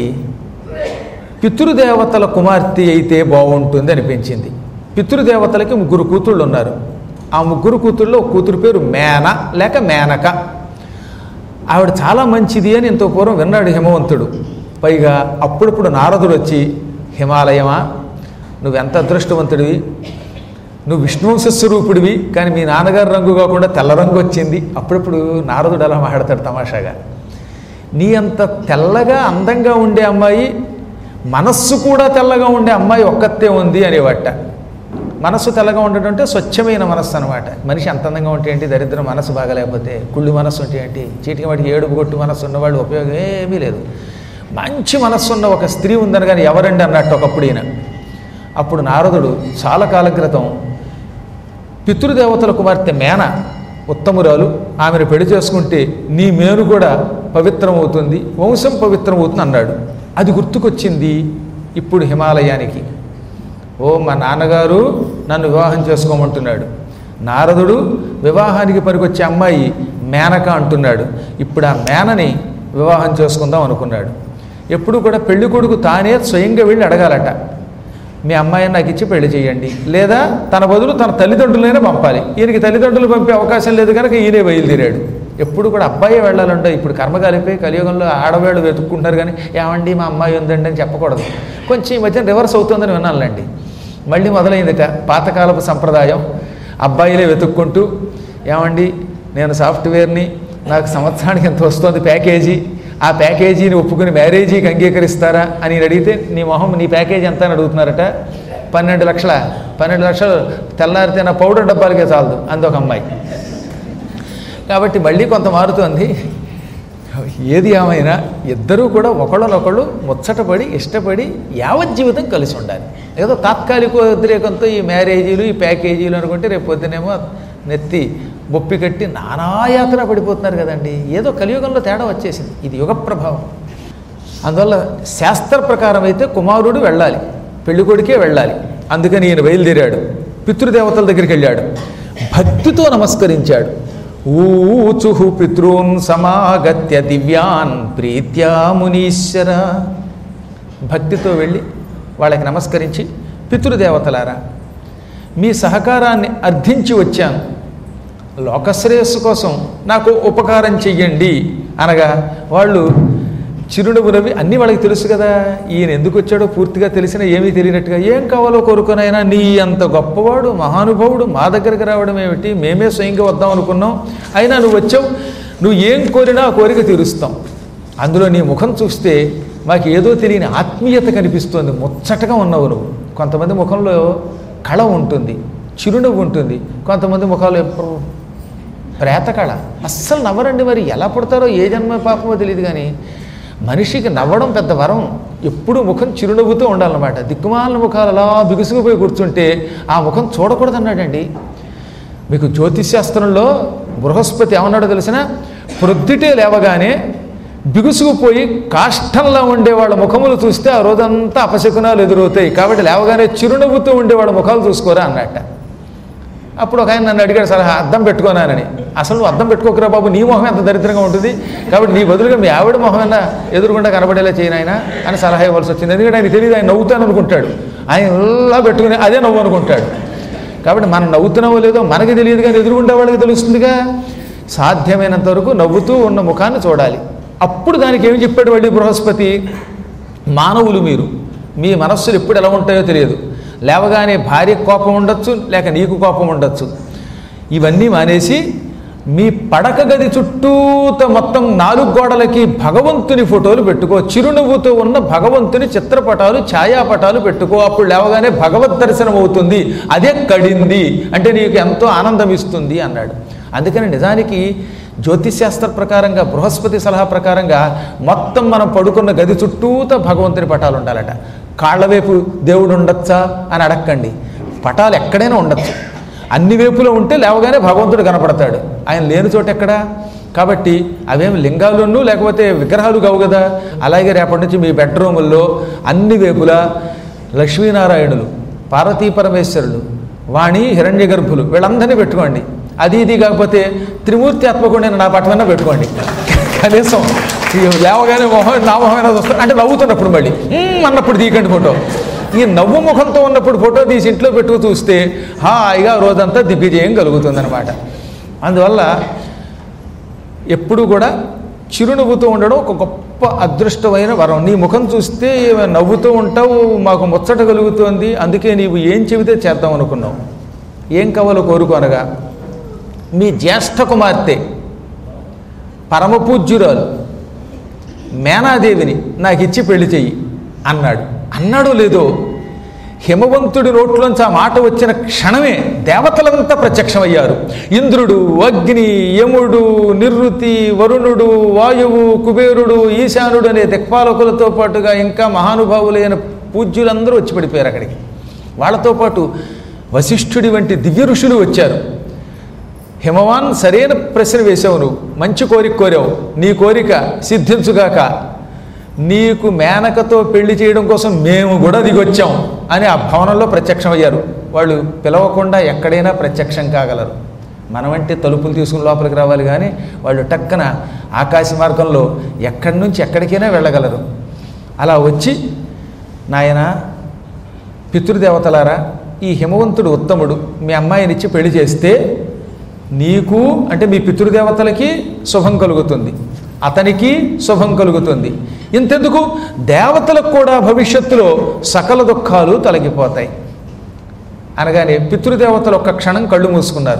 పితృదేవతల కుమార్తె అయితే బాగుంటుంది అనిపించింది. పితృదేవతలకి 3 కూతుళ్ళు ఉన్నారు. ఆ 3 కూతుళ్ళలో ఒక కూతురు పేరు మేన లేక మేనక. ఆవిడ చాలా మంచిది అని ఎంతో పూర్వం విన్నాడు హిమవంతుడు. పైగా అప్పుడప్పుడు నారదుడు వచ్చి, హిమాలయమా నువ్వెంత అదృష్టవంతుడివి, నువ్వు విష్ణువంశ స్వరూపుడివి, కానీ మీ నాన్నగారి రంగు కాకుండా తెల్ల రంగు వచ్చింది. అప్పుడప్పుడు నారదుడు అలా మాట్లాడతాడు తమాషాగా. నీ అంత తెల్లగా అందంగా ఉండే అమ్మాయి, మనస్సు కూడా తెల్లగా ఉండే అమ్మాయి ఒక్కతే ఉంది అనేవాట. మనస్సు తెల్లగా ఉండడం అంటే స్వచ్ఛమైన మనస్సు అనమాట. మనిషి అంత అందంగా ఉంటే ఏంటి, దరిద్రం మనస్సు బాగలేకపోతే, కుళ్ళు మనస్సు ఉంటే ఏంటి, చీటికి వాటికి ఏడుపు కొట్టు మనస్సు ఉన్నవాళ్ళు ఉపయోగం ఏమీ లేదు. మంచి మనస్సు ఉన్న ఒక స్త్రీ ఉందని కానీ ఎవరండి అన్నట్టు ఒకప్పుడు ఈయన. అప్పుడు నారదుడు చాలా కాలం క్రితం పితృదేవతల కుమార్తె మేన ఉత్తమురాలు, ఆమెను పెళ్లి చేసుకుంటే నీ మేను కూడా పవిత్రమవుతుంది, వంశం పవిత్రమవుతుంది అన్నాడు. అది గుర్తుకొచ్చింది ఇప్పుడు హిమాలయానికి. ఓ మా నాన్నగారు నన్ను వివాహం చేసుకోమంటున్నాడు, నారదుడు వివాహానికి పనికొచ్చే అమ్మాయి మేనక అంటున్నాడు. ఇప్పుడు ఆ మేనని వివాహం చేసుకుందాం అనుకున్నాడు. ఎప్పుడు కూడా పెళ్లి కొడుకు తానే స్వయంగా వెళ్ళి అడగాలట, మీ అమ్మాయిని నాకు ఇచ్చి పెళ్లి చేయండి, లేదా తన బదులు తన తల్లిదండ్రులైనా పంపాలి. ఈయనకి తల్లిదండ్రులు పంపే అవకాశం లేదు కనుక ఈయనే బయలుదేరాడు. ఎప్పుడు కూడా అబ్బాయి వెళ్ళాలంటే, ఇప్పుడు కర్మ కలిపి కలియుగంలో ఆడవాళ్ళు వెతుక్కుంటారు కానీ ఏమండి మా అమ్మాయి ఉందండి అని చెప్పకూడదు. కొంచెం ఈ మధ్యన రివర్స్ అవుతుందని వినాలండి. మళ్ళీ మొదలైందిట పాతకాలపు సంప్రదాయం. అబ్బాయిలే వెతుక్కుంటూ, ఏమండి నేను సాఫ్ట్వేర్ని, నాకు సంవత్సరానికి ఎంత వస్తుంది ప్యాకేజీ, ఆ ప్యాకేజీని ఒప్పుకుని మ్యారేజీకి అంగీకరిస్తారా అని అడిగితే నీ మొహం నీ ప్యాకేజీ ఎంత అని అడుగుతున్నారట. 12 లక్షలు తెల్లారితే నా పౌడర్ డబ్బాలకే చాలదు అంది ఒక అమ్మాయి. కాబట్టి మళ్ళీ కొంత మారుతోంది. ఏది ఏమైనా ఇద్దరూ కూడా ఒకళ్ళనొకళ్ళు ముచ్చటపడి ఇష్టపడి యావజ్జీవితం కలిసి ఉండాలి. ఏదో తాత్కాలిక వ్యతిరేకంతో ఈ మ్యారేజీలు ఈ ప్యాకేజీలు అనుకుంటే రేపు పొద్దునేమో నెత్తి బొప్పి కట్టి నానాయాతన పడిపోతున్నారు కదండి. ఏదో కలియుగంలో తేడా వచ్చేసింది. ఇది యుగ ప్రభావం. అందువల్ల శాస్త్ర ప్రకారం అయితే కుమారుడు వెళ్ళాలి, పెళ్ళికొడుకే వెళ్ళాలి. అందుకని ఈయన బయలుదేరాడు, పితృదేవతల దగ్గరికి వెళ్ళాడు, భక్తితో నమస్కరించాడు. ఊచుహు పితృన్ సమాగత్య దివ్యాన్ ప్రీత్యా మునీశ్వర. భక్తితో వెళ్ళి వాళ్ళకి నమస్కరించి, పితృదేవతలారా మీ సహకారాన్ని అర్థించి వచ్చాను, లోకశ్రేయస్సు కోసం నాకు ఉపకారం చెయ్యండి అనగా వాళ్ళు చిరునవ్వు నవ్వి, అన్నీ వాళ్ళకి తెలుసు కదా, ఈయన ఎందుకు వచ్చాడో పూర్తిగా తెలిసినా ఏమీ తెలియనట్టుగా, ఏం కావాలో కోరుకునైనా నీ అంత గొప్పవాడు మహానుభావుడు మా దగ్గరికి రావడం ఏమిటి, మేమే స్వయంగా వద్దాం అనుకున్నాం, అయినా నువ్వు వచ్చావు, నువ్వు ఏం కోరినా ఆ కోరిక తీరుస్తాం. అందులో నీ ముఖం చూస్తే మాకు ఏదో తెలియని ఆత్మీయత కనిపిస్తుంది, ముచ్చటగా ఉన్నావు నువ్వు. కొంతమంది ముఖంలో కళ ఉంటుంది, చిరునవ్వు ఉంటుంది, కొంతమంది ముఖాలు ఎప్పుడు ప్రేత కళ, అస్సలు నవ్వరండి. మరి ఎలా పుడతారో ఏ జన్మ పాపమో తెలియదు కానీ మనిషికి నవ్వడం పెద్ద వరం. ఎప్పుడూ ముఖం చిరునవ్వుతూ ఉండాలన్నమాట. దిక్కుమాలిన ముఖాలు అలా బిగుసుకుపోయి కూర్చుంటే ఆ ముఖం చూడకూడదన్నాడండి. మీకు జ్యోతిష్శాస్త్రంలో బృహస్పతి ఏమన్నాడో తెలిసిన, ప్రొద్దుటే లేవగానే బిగుసుకుపోయి కాష్టంలా ఉండేవాళ్ళ ముఖములు చూస్తే ఆ రోజంతా అపశకునాలు ఎదురవుతాయి, కాబట్టి లేవగానే చిరునవ్వుతూ ఉండేవాళ్ళ ముఖాలు చూసుకోరా అన్నట్ట. అప్పుడు ఒక ఆయన నన్ను అడిగాడు సలహా, అద్దం పెట్టుకోనానని. అసలు నువ్వు అద్దం పెట్టుకోకరా బాబు, నీ మొహం ఎంత దరిద్రంగా ఉంటుంది, కాబట్టి నీ బదులుగా మీ ఆవిడ మొహమైనా ఎదురుగుండా కనబడేలా చేయనాయన అని సలహా ఇవ్వాల్సి వచ్చింది. ఎందుకంటే ఆయన తెలియదు, ఆయన నవ్వుతాను అనుకుంటాడు, ఆయన ఇలా పెట్టుకుని అదే నవ్వు అనుకుంటాడు. కాబట్టి మనం నవ్వుతున్నావో లేదో మనకి తెలియదు కానీ ఎదురుగుండే వాళ్ళకి తెలుస్తుందిగా. సాధ్యమైనంత వరకు నవ్వుతూ ఉన్న ముఖాన్ని చూడాలి. అప్పుడు దానికి ఏమి చెప్పాడు మళ్ళీ బృహస్పతి, మానవులు మీరు, మీ మనస్సులు ఎప్పుడు ఎలా ఉంటాయో తెలియదు, లేవగానే భార్యకు కోపం ఉండొచ్చు, లేక నీకు కోపం ఉండొచ్చు. ఇవన్నీ మానేసి మీ పడక గది చుట్టూత మొత్తం 4 గోడలకి భగవంతుని ఫోటోలు పెట్టుకో, చిరునవ్వుతో ఉన్న భగవంతుని చిత్రపటాలు ఛాయాపటాలు పెట్టుకో, అప్పుడు లేవగానే భగవద్ దర్శనం అవుతుంది, అదే కడింది అంటే నీకు ఎంతో ఆనందం ఇస్తుంది అన్నాడు. అందుకని నిజానికి జ్యోతిశాస్త్ర ప్రకారంగా బృహస్పతి సలహా ప్రకారంగా మొత్తం మనం పడుకున్న గది చుట్టూత భగవంతుని పటాలు ఉండాలట. కాళ్ళ వైపు దేవుడు ఉండొచ్చా అని అడక్కండి, పటాలు ఎక్కడైనా ఉండొచ్చు. అన్ని వైపులో ఉంటే లేవగానే భగవంతుడు కనపడతాడు. ఆయన లేని చోట ఎక్కడా? కాబట్టి అవేమి లింగాలును లేకపోతే విగ్రహాలు కావు కదా. అలాగే రేపటి నుంచి మీ బెడ్రూముల్లో అన్ని వైపులా లక్ష్మీనారాయణులు, పార్వతీ పరమేశ్వరులు, వాణి, హిరణ్య గర్భులు వీళ్ళందరినీ పెట్టుకోండి. అది ఇది కాకపోతే త్రిమూర్తి ఆత్మకుండా నా పట్టమన్నా పెట్టుకోండి. కనీసం లేవగానే మొహం నా మొహమైనా వస్తుంది అంటే నవ్వుతున్నప్పుడు మళ్ళీ అన్నప్పుడు తీయకండి ఫోటో. ఈ నవ్వు ముఖంతో ఉన్నప్పుడు ఫోటో తీసి ఇంట్లో పెట్టుకు చూస్తే హాయిగా రోజంతా దిగ్విజయం కలుగుతుందన్నమాట. అందువల్ల ఎప్పుడు కూడా చిరునవ్వుతూ ఉండడం ఒక గొప్ప అదృష్టమైన వరం. నీ ముఖం చూస్తే నవ్వుతూ ఉంటావు, మాకు ముచ్చట కలుగుతోంది, అందుకే నీవు ఏం చెబితే చేద్దాం అనుకున్నావు. ఏం కావాలో కోరుకోనగా మీ జ్యేష్ఠ కుమార్తె పరమపూజ్యురాలు మేనాదేవిని నాకు ఇచ్చి పెళ్లి చెయ్యి అన్నాడు. అన్నాడో లేదో హిమవంతుడి నోట్లోంచి ఆ మాట వచ్చిన క్షణమే దేవతలంతా ప్రత్యక్షమయ్యారు. ఇంద్రుడు, అగ్ని, యముడు, నిరుతి, వరుణుడు, వాయువు, కుబేరుడు, ఈశానుడు అనే దిక్పాలకులతో పాటుగా ఇంకా మహానుభావులైన పూజ్యులందరూ వచ్చి పడిపోయారు అక్కడికి. వాళ్ళతో పాటు వశిష్ఠుడి వంటి దివ్య ఋషులు వచ్చారు. హిమవాన్, సరైన ప్రశ్న వేసావు, నువ్వు మంచి కోరిక కోరావు, నీ కోరిక సిద్ధించుగాక, నీకు మేనకతో పెళ్లి చేయడం కోసం మేము కూడా దిగొచ్చాం అని ఆ భవనంలో ప్రత్యక్షమయ్యారు. వాళ్ళు పిలవకుండా ఎక్కడైనా ప్రత్యక్షం కాగలరు. మనమంటే తలుపులు తీసుకుని లోపలికి రావాలి, కానీ వాళ్ళు టక్కన ఆకాశ మార్గంలో ఎక్కడి నుంచి ఎక్కడికైనా వెళ్ళగలరు. అలా వచ్చి, నాయన పితృదేవతలారా, ఈ హిమవంతుడు ఉత్తముడు, మీ అమ్మాయినిచ్చి పెళ్లి చేస్తే నీకు అంటే మీ పితృదేవతలకి శుభం కలుగుతుంది, అతనికి శుభం కలుగుతుంది. ఇంతెందుకు, దేవతలకు కూడా భవిష్యత్తులో సకల దుఃఖాలు తొలగిపోతాయి అనగానే పితృదేవతలు ఒక్క క్షణం కళ్ళు మూసుకున్నారు.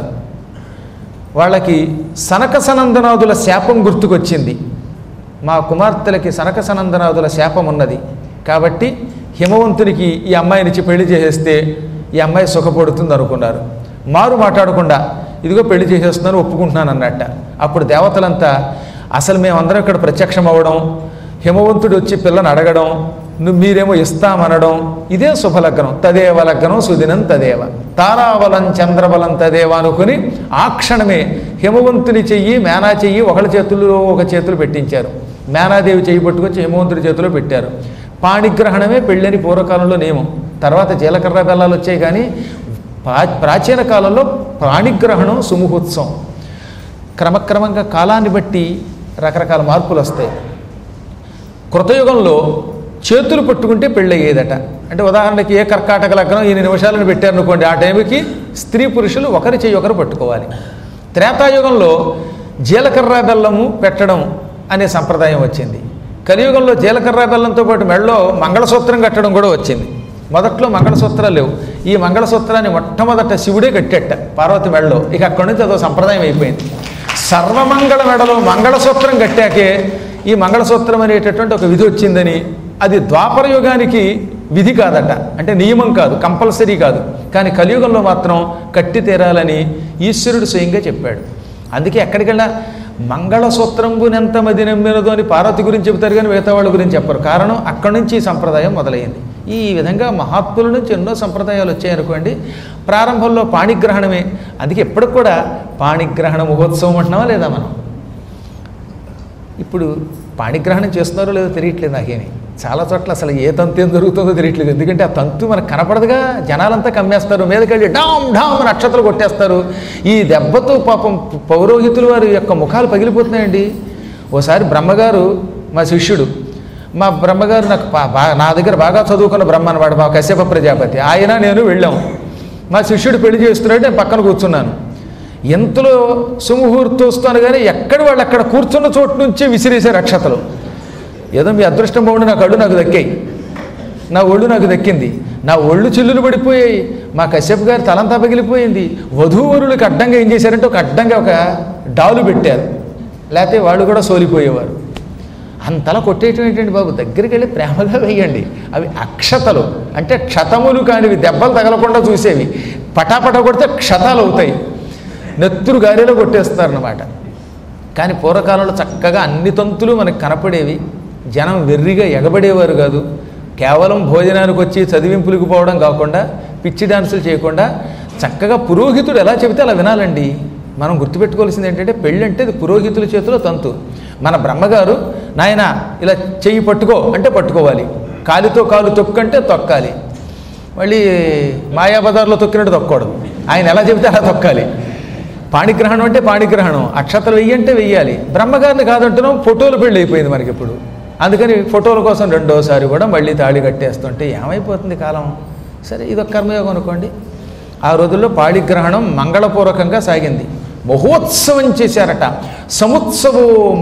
వాళ్ళకి సనక సనందనాదుల శాపం గుర్తుకొచ్చింది. మా కుమార్తెలకి సనక సనందనాదుల శాపం ఉన్నది కాబట్టి హిమవంతునికి ఈ అమ్మాయినిచ్చి పెళ్లి చేసేస్తే ఈ అమ్మాయి సుఖపడుతుంది అనుకున్నారు. మారు మాట్లాడకుండా ఇదిగో పెళ్లి చేసేస్తున్నాను, ఒప్పుకుంటున్నాను అన్నట్ట. అప్పుడు దేవతలంతా అసలు మేమందరం ఇక్కడ ప్రత్యక్షం అవ్వడం, హిమవంతుడు వచ్చి పిల్లని అడగడం, మీరేమో ఇస్తామనడం, ఇదే శుభలగ్నం. తదేవ లగ్నం సుదినం తదేవ, తారాబలం చంద్రబలం తదేవ అనుకుని ఆ క్షణమే హిమవంతుని చెయ్యి, మేనా చెయ్యి ఒకళ్ళ చేతుల్లో ఒక చేతులు పెట్టించారు. మేనాదేవి చెయ్యి పట్టుకొచ్చి హిమవంతుడి చేతిలో పెట్టారు. పాణిగ్రహణమే పెళ్ళని పూర్వకాలంలో నియమం. తర్వాత జీలకర్ర బెల్లాలు వచ్చాయి, కానీ ప్రాచీన కాలంలో పాణిగ్రహణం సుముహూర్త్సం. క్రమక్రమంగా కాలాన్ని బట్టి రకరకాల మార్పులు వస్తాయి. కృతయుగంలో చేతులు పట్టుకుంటే పెళ్ళయ్యేదట. అంటే ఉదాహరణకి ఏ కర్కాటక లగ్నం 8 నిమిషాలను పెట్టారనుకోండి, ఆ టైంకి స్త్రీ పురుషులు ఒకరి చెయ్యి ఒకరు పట్టుకోవాలి. త్రేతాయుగంలో జీలకర్ర బెల్లము పెట్టడం అనే సంప్రదాయం వచ్చింది. కలియుగంలో జీలకర్ర బెల్లంతో పాటు మెడలో మంగళసూత్రం కట్టడం కూడా వచ్చింది. మొదట్లో మంగళసూత్రాలు లేవు. ఈ మంగళసూత్రాన్ని మొట్టమొదట శివుడే కట్టేట పార్వతి మెడలో. ఇక అక్కడి నుంచి అదో సంప్రదాయం అయిపోయింది. సర్వమంగళ మెడలో మంగళసూత్రం కట్టాకే ఈ మంగళసూత్రం అనేటటువంటి ఒక విధి వచ్చిందని. అది ద్వాపర యుగానికి విధి కాదట, అంటే నియమం కాదు, కంపల్సరీ కాదు. కానీ కలియుగంలో మాత్రం కట్టి తీరాలని ఈశ్వరుడు స్వయంగా చెప్పాడు. అందుకే ఎక్కడికెళ్ళా మంగళసూత్రంబునెంత మది నమ్మినదో అని పార్వతి గురించి చెబుతారు, కానీ మిగతా వాళ్ళ గురించి చెప్పరు. కారణం అక్కడి నుంచి ఈ సంప్రదాయం మొదలైంది. ఈ విధంగా మహాత్ముల నుంచి ఎన్నో సంప్రదాయాలు వచ్చాయనుకోండి. ప్రారంభంలో పాణిగ్రహణమే. అందుకే ఎప్పటికి కూడా పాణిగ్రహణ మహోత్సవం అంటున్నావా లేదా మనం? ఇప్పుడు పాణిగ్రహణం చేస్తున్నారో లేదో తెలియట్లేదు నాకేమి. చాలా చోట్ల అసలు ఏ తంతు ఏం జరుగుతుందో తెలియట్లేదు. ఎందుకంటే ఆ తంతు మనకు కనపడదుగా, జనాలంతా కమ్మేస్తారు, మీదకెళ్ళి డామ్ డామ్ అని అక్షతలు కొట్టేస్తారు. ఈ దెబ్బతో పాపం పౌరోహితులు వారి యొక్క ముఖాలు పగిలిపోతున్నాయండి. ఓసారి బ్రహ్మగారు, మా శిష్యుడు, మా బ్రహ్మగారు నా దగ్గర బాగా చదువుకున్న బ్రహ్మ అనమాట, మా కశ్యప ప్రజాపతి, ఆయన నేను వెళ్ళాం. మా శిష్యుడు పెళ్లి చేస్తున్నాడు, నేను పక్కన కూర్చున్నాను. ఎంతలో సుముహూర్తం వస్తాను, కానీ ఎక్కడ వాళ్ళు అక్కడ కూర్చున్న చోటు నుంచే విసిరేశారు అక్షతలు. ఏదో మీ అదృష్టం బాగుండి నా కళ్ళు నాకు దక్కాయి, నా ఒళ్ళు నాకు దక్కింది. నా ఒళ్ళు చిల్లులు పడిపోయాయి. మా కశ్యప్ గారి తలంతా పగిలిపోయింది. వధూవరులకు అడ్డంగా ఏం చేశారంటే ఒక అడ్డంగా ఒక డాలు పెట్టారు, లేకపోతే వాళ్ళు కూడా సోలిపోయేవారు. అంతలా కొట్టేయటం ఏంటండి బాబు, దగ్గరికి వెళ్ళి ప్రేమగా వేయండి. అవి అక్షతలు, అంటే క్షతములు కానివి, దెబ్బలు తగలకుండా చూసేవి. పటాపట కొడితే క్షతాలు అవుతాయి, నెత్తురు గాలిలో కొట్టేస్తారన్నమాట. కానీ పూర్వకాలంలో చక్కగా అన్ని తంతులు మనకు కనపడేవి. జనం వెర్రిగా ఎగబడేవారు కాదు. కేవలం భోజనానికి వచ్చి చదివింపులకు పోవడం కాకుండా, పిచ్చి డాన్సులు చేయకుండా చక్కగా పురోహితుడు ఎలా చెబితే అలా వినాలండి. మనం గుర్తుపెట్టుకోవాల్సింది ఏంటంటే పెళ్ళి అంటే అది పురోహితుల చేతిలో తంతు. మన బ్రహ్మగారు నాయన ఇలా చెయ్యి పట్టుకో అంటే పట్టుకోవాలి, కాలితో కాలు తొక్కంటే తొక్కాలి, మళ్ళీ మాయాబజార్లో తొక్కినట్టు తొక్కకూడదు, ఆయన ఎలా చెబితే అలా తొక్కాలి. పాణిగ్రహణం అంటే పాణిగ్రహణం, అక్షతలు వెయ్యి అంటే వెయ్యాలి. బ్రహ్మగారిని కాదంటున్నాం, ఫోటోలు పెళ్ళి అయిపోయింది మనకి ఇప్పుడు. అందుకని ఫోటోల కోసం రెండోసారి కూడా మళ్ళీ తాళి కట్టేస్తుంటే ఏమైపోతుంది కాలం. సరే, ఇదొక కర్మయోగం అనుకోండి. ఆ రోజుల్లో పాళిగ్రహణం మంగళపూర్వకంగా సాగింది, మహోత్సవం చేశారట. సముత్సవో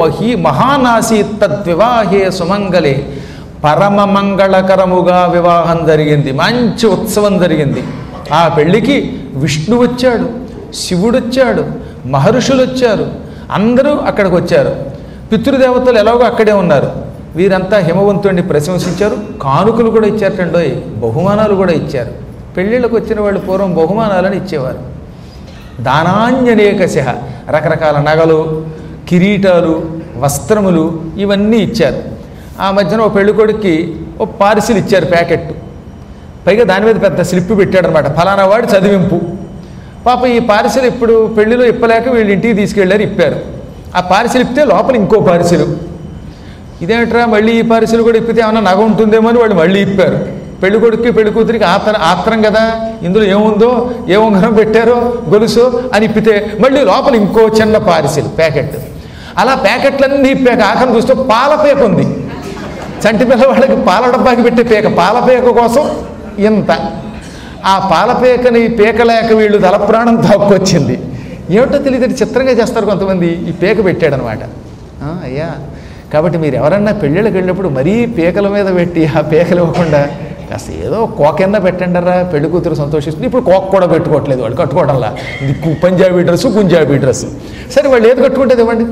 మహానాసి తద్వివాహే సుమంగళే, పరమ మంగళకరముగా వివాహం జరిగింది, మంచి ఉత్సవం జరిగింది. ఆ పెళ్ళికి విష్ణు వచ్చాడు, శివుడు వచ్చాడు, మహర్షులు వచ్చారు, అందరూ అక్కడికి వచ్చారు. పితృదేవతలు ఎలాగో అక్కడే ఉన్నారు. వీరంతా హిమవంతుడిని ప్రశంసించారు, కానుకలు కూడా ఇచ్చారటండోయ్, బహుమానాలు కూడా ఇచ్చారు. పెళ్ళిళ్ళకు వచ్చిన వాళ్ళు పూర్వం బహుమానాలను ఇచ్చేవారు. దానాన్యనేకశ, రకరకాల నగలు, కిరీటాలు, వస్త్రములు ఇవన్నీ ఇచ్చారు. ఆ మధ్యన ఓ పెళ్ళికొడుక్కి ఓ పార్సిల్ ఇచ్చారు, ప్యాకెట్. పైగా దాని మీద పెద్ద స్లిప్ పెట్టాడనమాట, ఫలానా వాడు చదివింపు. పాప ఈ పార్సిల్ ఇప్పుడు పెళ్లిలో ఇప్పలేక వీళ్ళు ఇంటికి తీసుకెళ్ళారు, ఇప్పారు. ఆ పార్సిల్ ఇప్పితే లోపల ఇంకో పార్సిల్. ఇదేంట్రా మళ్ళీ ఈ పార్సిల్ కూడా ఇప్పితే ఏమన్నా నగ ఉంటుందేమో అని వాళ్ళు మళ్ళీ ఇప్పారు. పెళ్ళికొడుక్కి పెళ్ళికూతురికి ఆత్రం కదా, ఇందులో ఏముందో, ఏ ఉంగరం పెట్టారో, గొలుసు అని ఇప్పితే మళ్ళీ లోపల ఇంకో చిన్న పార్సిల్ ప్యాకెట్. అలా ప్యాకెట్లన్నీ ఇప్పాక ఆఖరి చూస్తే పాలపేక ఉంది. చంటి పిల్లవాళ్ళకి పాల డబ్బాకి పెట్టే పేక, పాలపేక కోసం ఇంత. ఆ పాలపేకని పీకలేక వీళ్ళు తలప్రాణం తాక్కొచ్చింది. ఏమిటో తెలియదు, చిత్రంగా చేస్తారు కొంతమంది. ఈ పేక పెట్టాడనమాట. అయ్యా, కాబట్టి మీరు ఎవరన్నా పెళ్ళిళ్ళకి వెళ్ళినప్పుడు మరీ పీకల మీద పెట్టి ఆ పీకలు ఇవ్వకుండా కాస్త ఏదో కోకెన్నా పెట్టండరా, పెళ్లి కూతురు సంతోషిస్తుంది. ఇప్పుడు కోక్ కూడా పెట్టుకోవట్లేదు వాళ్ళు, కట్టుకోవడంలా. ఇది పంజాబీ డ్రెస్సు, గుంజాబీ డ్రెస్సు. సరే, వాళ్ళు ఏది కట్టుకుంటే ఇవ్వండి.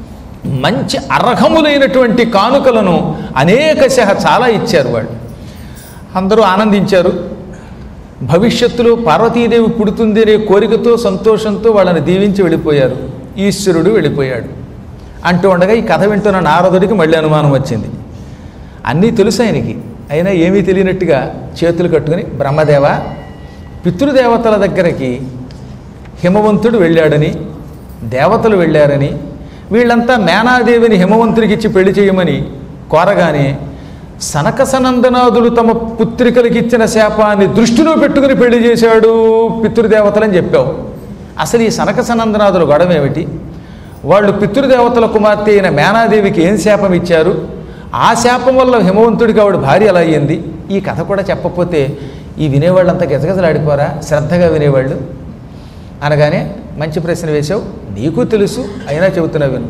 మంచి అర్హములైనటువంటి కానుకలను అనేకశః చాలా ఇచ్చారు వాళ్ళు. అందరూ ఆనందించారు. భవిష్యత్తులో పార్వతీదేవి పుడుతుంది అనే కోరికతో, సంతోషంతో వాళ్ళని దీవించి వెళ్ళిపోయారు. ఈశ్వరుడు వెళ్ళిపోయాడు. అంటూ ఉండగా ఈ కథ వింటున్న నారదుడికి మళ్ళీ అనుమానం వచ్చింది. అన్నీ తెలుసు ఆయనకి, అయినా ఏమీ తెలియనట్టుగా చేతులు కట్టుకుని, బ్రహ్మదేవ, పితృదేవతల దగ్గరికి హిమవంతుడు వెళ్ళాడని, దేవతలు వెళ్ళారని, వీళ్ళంతా మేనాదేవిని హిమవంతుడికి ఇచ్చి పెళ్లి చేయమని కోరగానే సనక సనందనాదులు తమ పుత్రికలకి ఇచ్చిన శాపాన్ని దృష్టిలో పెట్టుకుని పెళ్లి చేశాడు పితృదేవతలని చెప్పావు. అసలు ఈ సనక సనందనాదులు గొడవ ఏమిటి? వాళ్ళు పితృదేవతల కుమార్తె అయిన మేనాదేవికి ఏం శాపం ఇచ్చారు? ఆ శాపం వల్ల హిమవంతుడికి ఆవిడ భార్య అలా అయ్యింది. ఈ కథ కూడా చెప్పకపోతే ఈ వినేవాళ్ళంతా గజగజలాడిపోరా, శ్రద్ధగా వినేవాళ్ళు. అనగానే మంచి ప్రశ్న వేశావు, నీకు తెలుసు అయినా చెబుతున్నా విను.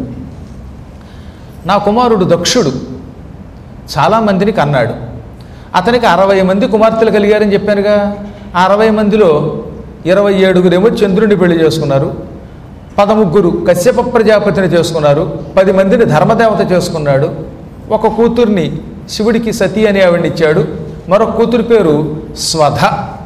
నా కుమారుడు దక్షుడు చాలామందిని కన్నాడు. అతనికి 60 మంది కుమార్తెలు కలిగారని చెప్పానుగా. ఆ 60 మందిలో 27 చంద్రుడిని పెళ్లి చేసుకున్నారు, 13 కశ్యప ప్రజాపతిని చేసుకున్నారు, 10 మందిని ధర్మదేవత చేసుకున్నాడు. ఒక కూతుర్ని శివుడికి సతీ అని ఆవిడనిచ్చాడు. మరొక కూతురు పేరు స్వధ.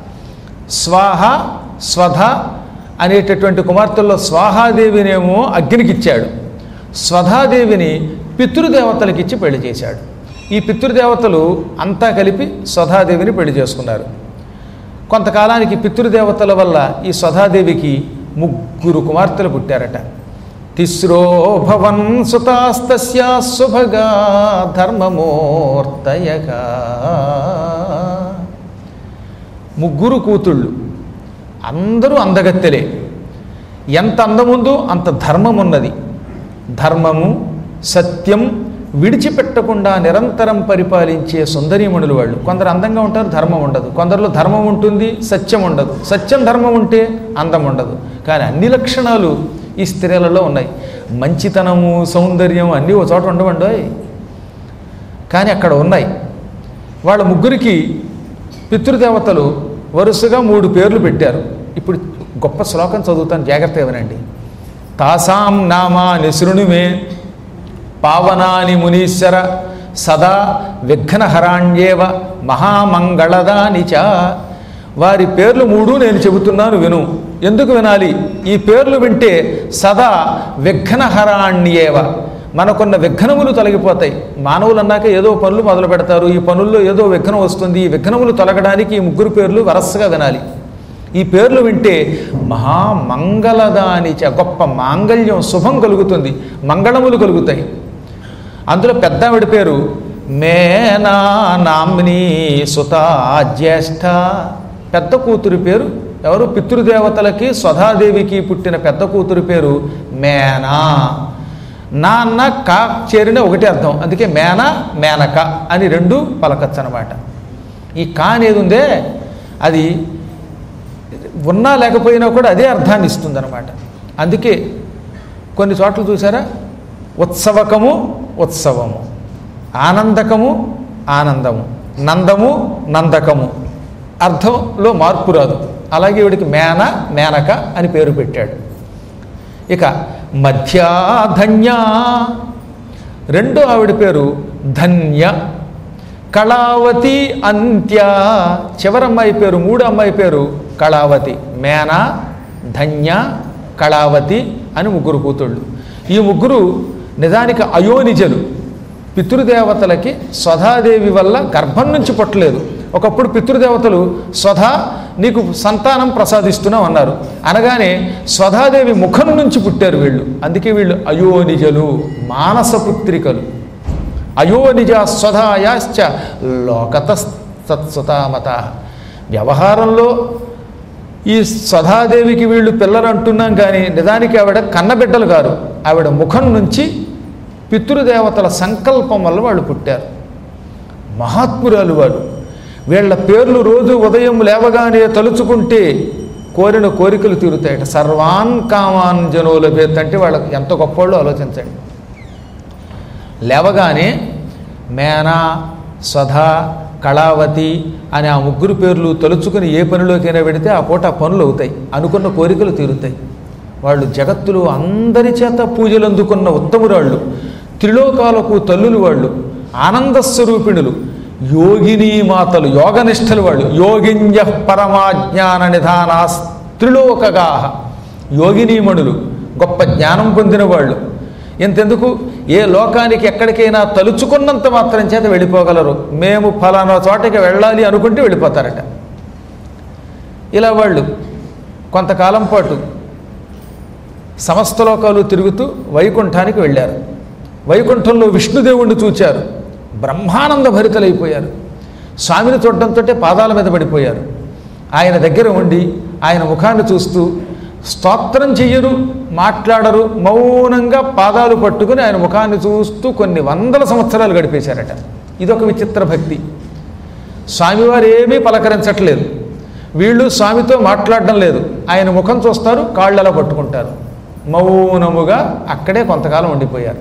స్వాహ స్వధ అనేటటువంటి కుమార్తెల్లో స్వాహాదేవినేమో అగ్నికిచ్చాడు, స్వధాదేవిని పితృదేవతలకిచ్చి పెళ్లి చేశాడు. ఈ పితృదేవతలు అంతా కలిపి స్వధాదేవిని పెళ్లి చేసుకున్నారు. కొంతకాలానికి పితృదేవతల వల్ల ఈ స్వధాదేవికి 3 కుమార్తెలు పుట్టారట. తిస్రో భవన్ సుతాస్తస్య శుభగా ధర్మమూర్తయగా. 3 కూతుళ్ళు, అందరూ అందగత్తెలే. ఎంత అందముందో అంత ధర్మం ఉన్నది. ధర్మము, సత్యం విడిచిపెట్టకుండా నిరంతరం పరిపాలించే సుందరీమణులు వాళ్ళు. కొందరు అందంగా ఉంటారు, ధర్మం ఉండదు. కొందరిలో ధర్మం ఉంటుంది, సత్యం ఉండదు. సత్యం ధర్మం ఉంటే అందం ఉండదు. కానీ అన్ని లక్షణాలు ఈ స్త్రీలలో ఉన్నాయి. మంచితనము, సౌందర్యం అన్నీ ఒక చోట ఉండవండి, కానీ అక్కడ ఉన్నాయి. వాళ్ళ 3కి పితృదేవతలు వరుసగా 3 పేర్లు పెట్టారు. ఇప్పుడు గొప్ప శ్లోకం చదువుతాను, జాగ్రత్తగా వినండి. తాసాం నామాని శృణుమే పావనాని మునీశ్వర సదా విఘ్నహరాణ్యేవ మహామంగళదాని చ. వారి పేర్లు 3 నేను చెబుతున్నాను విను. ఎందుకు వినాలి? ఈ పేర్లు వింటే సదా విఘ్నహరాణ్యేవ, మనకున్న విఘ్నములు తొలగిపోతాయి. మానవులు అన్నాక ఏదో పనులు మొదలు పెడతారు, ఈ పనుల్లో ఏదో విఘ్నం వస్తుంది. ఈ విఘ్నములు తొలగడానికి ఈ 3 పేర్లు వరసగా వినాలి. ఈ పేర్లు వింటే మహామంగళదానిచ, గొప్ప మాంగళ్యం శుభం కలుగుతుంది, మంగళములు కలుగుతాయి. అందులో పెద్దావిడ పేరు మేనా నామ్ని సుతా జ్యేష్ఠ. పెద్ద కూతురి పేరు ఎవరు? పితృదేవతలకి స్వధాదేవికి పుట్టిన పెద్ద కూతురి పేరు మేనా. నాన్న కా చేరిన ఒకటి అర్థం, అందుకే మేన మేనక అని రెండు పలకచ్చు అనమాట. ఈ కా అనేది ఉందే అది ఉన్నా లేకపోయినా కూడా అదే అర్థాన్ని ఇస్తుంది అనమాట. అందుకే కొన్ని చోట్ల చూసారా, ఉత్సవకము ఉత్సవము, ఆనందకము ఆనందము, నందము నందకము, అర్థంలో మార్పు రాదు. అలాగే వీడికి మేన మేనక అని పేరు పెట్టాడు. ఇక మధ్యాధన్య, రెండో ఆవిడ పేరు ధన్య. కళావతి అంత్య, చివరమ్మాయి పేరు, మూడో అమ్మాయి పేరు కళావతి. మేన ధన్య కళావతి అని ముగ్గురు కూతుళ్ళు. ఈ ముగ్గురు నిజానికి అయోనిజలు. పితృదేవతలకి స్వధాదేవి వల్ల గర్భం నుంచి పుట్టలేదు. ఒకప్పుడు పితృదేవతలు స్వధా నీకు సంతానం ప్రసాదిస్తున్నాం అన్నారు. అనగానే స్వధాదేవి ముఖం నుంచి పుట్టారు వీళ్ళు. అందుకే వీళ్ళు అయోనిజలు, మానసపుత్రికలు. అయోనిజ స్వధాయాశ్చ లోకతత్సుతామత. వ్యవహారంలో ఈ స్వధాదేవికి వీళ్ళు పిల్లలు అంటున్నాం కానీ నిజానికి ఆవిడ కన్నబిడ్డలు గారు. ఆవిడ ముఖం నుంచి పితృదేవతల సంకల్పం వల్ల వాళ్ళు పుట్టారు. మహాత్మురాలు వాడు. వీళ్ళ పేర్లు రోజు ఉదయం లేవగానే తలుచుకుంటే కోరిన కోరికలు తీరుతాయట. సర్వాన్ కామాన్ జనుల పేరు అంటే వాళ్ళకి ఎంత గొప్పవాళ్ళు ఆలోచించండి. లేవగానే మేనా స్వధా కళావతి అని ఆ ముగ్గురు పేర్లు తలుచుకుని ఏ పనిలోకైనా పెడితే ఆ పూట ఆ పనులు అవుతాయి, అనుకున్న కోరికలు తీరుతాయి. వాళ్ళు జగత్తులో అందరి చేత పూజలు అందుకున్న ఉత్తమురాళ్ళు, త్రిలోకాలకు తల్లులు వాళ్ళు, ఆనందస్వరూపిణులు, యోగినీ మాతలు, యోగనిష్టలు వాళ్ళు. యోగిన్య పరమాజ్ఞాన నిధానాస్ త్రిలోకగాహ, యోగినీమణులు, గొప్ప జ్ఞానం పొందిన వాళ్ళు. ఎంతెందుకు, ఏ లోకానికి ఎక్కడికైనా తలుచుకున్నంత మాత్రం చేత వెళ్ళిపోగలరు. మేము ఫలానా చోటకి వెళ్ళాలి అనుకుంటే వెళ్ళిపోతారట. ఇలా వాళ్ళు కొంతకాలం పాటు సమస్త లోకాలు తిరుగుతూ వైకుంఠానికి వెళ్ళారు. వైకుంఠంలో విష్ణుదేవుణ్ణి చూచారు. బ్రహ్మానంద భరితలైపోయారు. స్వామిని చూడడంతో పాదాల మీద పడిపోయారు. ఆయన దగ్గర ఉండి ఆయన ముఖాన్ని చూస్తూ స్తోత్రం చెయ్యరు, మాట్లాడరు, మౌనంగా పాదాలు పట్టుకుని ఆయన ముఖాన్ని చూస్తూ కొన్ని వందల సంవత్సరాలు గడిపేశారట. ఇదొక విచిత్ర భక్తి. స్వామివారు ఏమీ పలకరించట్లేదు, వీళ్ళు స్వామితో మాట్లాడడం లేదు. ఆయన ముఖం చూస్తారు, కాళ్ళు అలా పట్టుకుంటారు, మౌనముగా అక్కడే కొంతకాలం ఉండిపోయారు.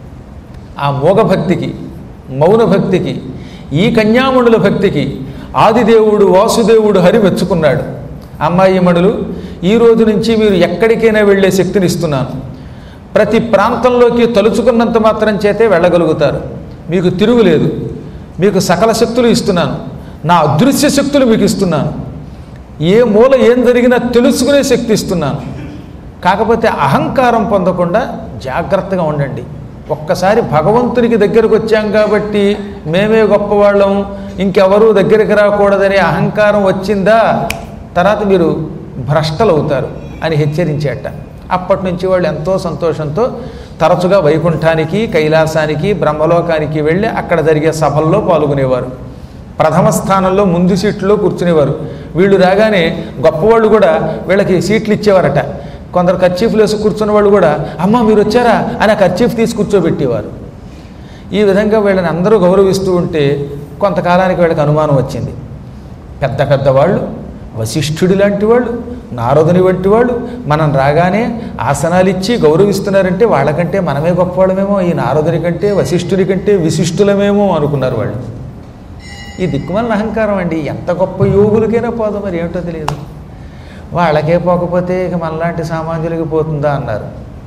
ఆ మోగ భక్తికి, మౌన భక్తికి, ఈ కన్యామణుల భక్తికి ఆదిదేవుడు వాసుదేవుడు హరి మెచ్చుకున్నాడు. అమ్మాయి మణులు, ఈ రోజు నుంచి మీరు ఎక్కడికైనా వెళ్ళే శక్తిని ఇస్తున్నాను. ప్రతి ప్రాంతంలోకి తలుచుకున్నంత మాత్రం చేతే వెళ్ళగలుగుతారు. మీకు తిరుగులేదు. మీకు సకల శక్తులు ఇస్తున్నాను. నా అదృశ్య శక్తులు మీకు ఇస్తున్నాను. ఏ మూల ఏం జరిగినా తెలుసుకునే శక్తి ఇస్తున్నాను. కాకపోతే అహంకారం పొందకుండా జాగ్రత్తగా ఉండండి. ఒక్కసారి భగవంతునికి దగ్గరకు వచ్చాం కాబట్టి మేమే గొప్పవాళ్ళం, ఇంకెవరూ దగ్గరికి రాకూడదనే అహంకారం వచ్చిందా తర్వాత మీరు భ్రష్టలు అవుతారు అని హెచ్చరించేట. అప్పటి నుంచి వాళ్ళు ఎంతో సంతోషంతో తరచుగా వైకుంఠానికి, కైలాసానికి, బ్రహ్మలోకానికి వెళ్ళి అక్కడ జరిగే సభల్లో పాల్గొనేవారు. ప్రథమ స్థానంలో ముందు సీట్లో కూర్చునేవారు. వీళ్ళు రాగానే గొప్పవాళ్ళు కూడా వీళ్ళకి సీట్లు ఇచ్చేవారట. కొందరు కర్చీఫ్లు వేసి కూర్చున్న వాళ్ళు కూడా అమ్మ మీరు వచ్చారా అని ఆ కర్చీఫ్ తీసి కూర్చోబెట్టేవారు. ఈ విధంగా వీళ్ళని అందరూ గౌరవిస్తూ ఉంటే కొంతకాలానికి వీళ్ళకి అనుమానం వచ్చింది. పెద్ద పెద్దవాళ్ళు, వశిష్ఠుడి లాంటి వాళ్ళు, నారదుని వంటి వాళ్ళు మనం రాగానే ఆసనాలు ఇచ్చి గౌరవిస్తున్నారంటే వాళ్ళకంటే మనమే గొప్పవాళ్ళమేమో, ఈ నారదుని కంటే వశిష్ఠుని కంటే విశిష్టులమేమో అనుకున్నారు వాళ్ళు. ఈ దిక్కుమాలిన అహంకారం అండి. ఎంత గొప్ప యోగులకైనా పోదు, మరి ఏమిటో తెలియదు. వాళ్ళకే పోకపోతే ఇక మనలాంటి సామాన్యులకి పోతుందా అన్నారు.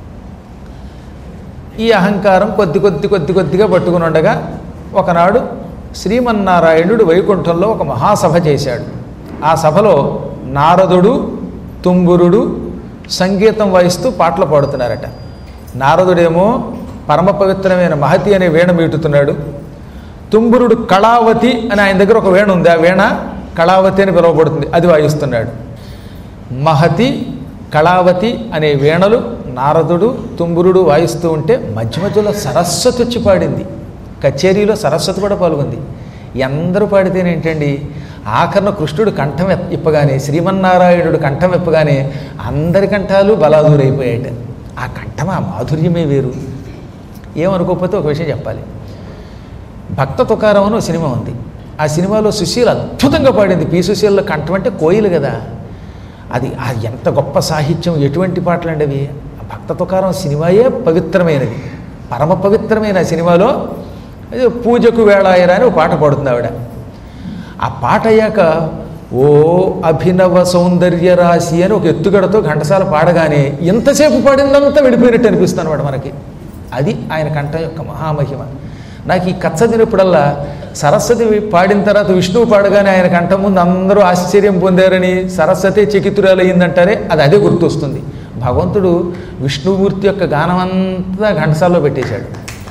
ఈ అహంకారం కొద్దిగా పట్టుకుని ఉండగా ఒకనాడు శ్రీమన్నారాయణుడు వైకుంఠంలో ఒక మహాసభ చేశాడు. ఆ సభలో నారదుడు, తుంబురుడు సంగీతం వాయిస్తూ పాటలు పాడుతున్నారట. నారదుడేమో పరమ పవిత్రమైన మహతి అనే వీణ మీటుతున్నాడు. తుంబురుడు కళావతి అని ఆయన దగ్గర ఒక వీణ ఉంది, ఆ వీణ కళావతి అని పిలువబడుతుంది, అది వాయిస్తున్నాడు. మహతి కళావతి అనే వీణలు నారదుడు తుంబురుడు వాయిస్తూ ఉంటే మధ్య మధ్యలో సరస్వతి వచ్చి పాడింది. కచేరీలో సరస్వతి కూడా పాల్గొంది. ఎందరూ పాడితేనేంటండి, ఆఖరణ కృష్ణుడు కంఠం ఇప్పగానే, శ్రీమన్నారాయణుడు కంఠం ఇప్పగానే అందరి కంఠాలు బలాదూరైపోయాయట. ఆ కంఠం, ఆ మాధుర్యమే వేరు. ఏమనుకోకపోతే ఒక విషయం చెప్పాలి. భక్త తుకారం అని ఒక సినిమా ఉంది. ఆ సినిమాలో సుశీల అద్భుతంగా పాడింది. పి సుశీల కంఠం అంటే కోయిలు కదా, అది ఎంత గొప్ప సాహిత్యం, ఎటువంటి పాటలు అండి అవి. భక్త తుకారం సినిమాయే పవిత్రమైనది, పరమ పవిత్రమైన సినిమాలో పూజకు వేళాయరా అని ఒక పాట పాడుతుంది ఆవిడ. ఆ పాట అయ్యాక ఓ అభినవ సౌందర్య రాశి అని ఒక ఎత్తుగడతో ఘంటసాల పాడగానే ఎంతసేపు పాడిందంతా వెళ్ళిపోయినట్టు అనిపిస్తుంది అన్నమాట మనకి. అది ఆయన కంఠం యొక్క మహామహిమ. నాకు ఈ కథ చదివినప్పుడల్లా సరస్వతి పాడిన తర్వాత విష్ణువు పాడగానే ఆయన కంఠం ముందు అందరూ ఆశ్చర్యం పొందారని, సరస్వతి చకితురాలయ్యిందంటారే, అదే గుర్తొస్తుంది. భగవంతుడు విష్ణుమూర్తి యొక్క గానం అంతా ఘంటసాలలో పెట్టేశాడు.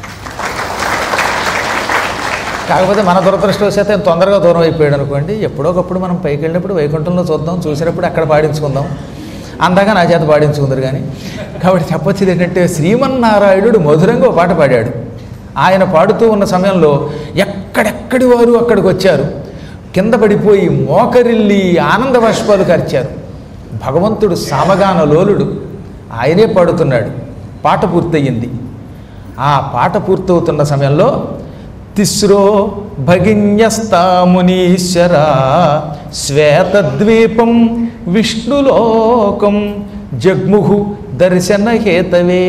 కాకపోతే మన దురదృష్టవశాత్తు ఆయన తొందరగా దూరం అయిపోయాడు అనుకోండి. ఎప్పుడోకప్పుడు మనం పైకి వెళ్ళినప్పుడు వైకుంఠంలో చూద్దాం, చూసినప్పుడు అక్కడ పాడించుకుందాం, అందాక నా చేత పాడించుకుందరు కానీ. కాబట్టి చెప్పొచ్చేది ఏంటంటే, శ్రీమన్నారాయణుడు మధురంగా ఒక పాట పాడాడు. ఆయన పాడుతూ ఉన్న సమయంలో ఎక్కడెక్కడి వారు అక్కడికి వచ్చారు. కింద పడిపోయి మోకరిల్లి ఆనంద బాష్పాలు కార్చారు. భగవంతుడు సామగాన లోలుడు, ఆయనే పాడుతున్నాడు. పాట పూర్తయింది. ఆ పాట పూర్తవుతున్న సమయంలో తిస్రో భగిన్యస్తామునీశ్వర శ్వేతద్వీపం విష్ణులోకం జగ్ముహు దర్శన హేతవే.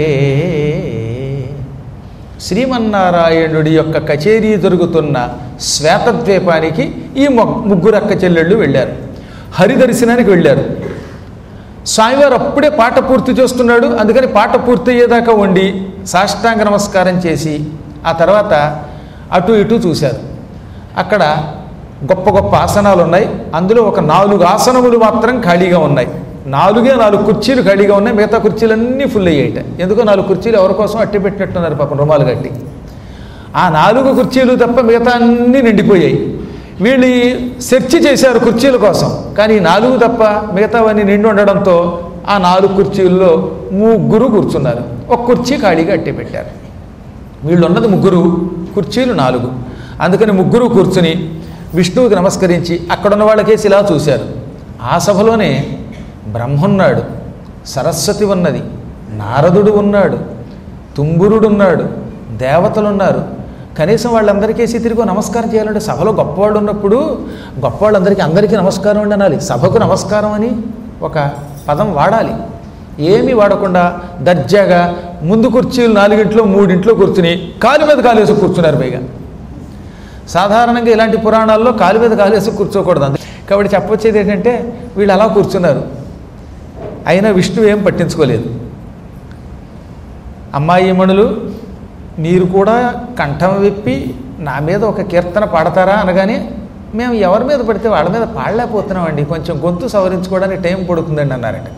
శ్రీమన్నారాయణుడి యొక్క కచేరీ జరుగుతున్న శ్వేతద్వీపానికి ఈ ముగ్గురు అక్క చెల్లెళ్ళు వెళ్ళారు. హరిదర్శనానికి వెళ్ళారు. స్వామివారు అప్పుడే పాట పూర్తి చేస్తున్నాడు. అందుకని పాట పూర్తి అయ్యేదాకా ఉండి సాష్టాంగ నమస్కారం చేసి ఆ తర్వాత అటు ఇటు చూశారు. అక్కడ గొప్ప గొప్ప ఆసనాలు ఉన్నాయి. అందులో ఒక 4 ఆసనములు మాత్రం ఖాళీగా ఉన్నాయి. 4 కుర్చీలు ఖాళీగా ఉన్నాయి. మిగతా కుర్చీలన్నీ ఫుల్ అయ్యాయిట. ఎందుకో 4 కుర్చీలు ఎవరి కోసం అట్టి పెట్టినట్టున్నారు పాపం, రుమాలు కట్టి. ఆ 4 కుర్చీలు తప్ప మిగతా అన్నీ నిండిపోయాయి. వీళ్ళు సెర్చ్ చేశారు కుర్చీల కోసం, కానీ 4 తప్ప మిగతావన్నీ నిండి ఉండడంతో ఆ 4 కుర్చీల్లో 3 కూర్చున్నారు. ఒక కుర్చీ ఖాళీగా అట్టి పెట్టారు. వీళ్ళు ఉన్నది 3, కుర్చీలు 4. అందుకని 3 కూర్చుని విష్ణువుకి నమస్కరించి అక్కడున్న వాళ్ళకేసి ఇలా చూశారు. ఆ సభలోనే బ్రహ్మున్నాడు, సరస్వతి ఉన్నది, నారదుడు ఉన్నాడు, తుంబురుడు ఉన్నాడు, దేవతలు ఉన్నారు. కనీసం వాళ్ళందరికేసి తిరిగి నమస్కారం చేయాలంటే, సభలో గొప్పవాళ్ళు ఉన్నప్పుడు గొప్పవాళ్ళందరికీ నమస్కారం అండి అనాలి. సభకు నమస్కారం అని ఒక పదం వాడాలి. ఏమీ వాడకుండా దర్జాగా ముందు కుర్చీలు 4 3 కూర్చుని కాలు మీద కాలేసి కూర్చున్నారు. పైగా సాధారణంగా ఇలాంటి పురాణాల్లో కాలు మీద కాలేసి కూర్చోకూడదు. కాబట్టి చెప్పొచ్చేది ఏంటంటే, వీళ్ళు అలా కూర్చున్నారు. అయినా విష్ణువు ఏం పట్టించుకోలేదు. అమ్మాయిమణులు, మీరు కూడా కంఠం విప్పి నా మీద ఒక కీర్తన పాడతారా అనగానే, మేము ఎవరి మీద పడితే వాళ్ళ మీద పాడలేకపోతున్నామండి, కొంచెం గొంతు సవరించుకోవడానికి టైం పడుతుందండి అన్నారట.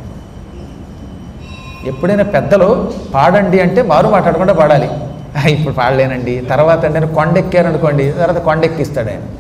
ఎప్పుడైనా పెద్దలు పాడండి అంటే మారు మాట్లాడకుండా పాడాలి. ఇప్పుడు పాడలేనండి, తర్వాత అంటే కొండెక్కారనుకోండి, తర్వాత కొండెక్కిస్తాడు ఆయన.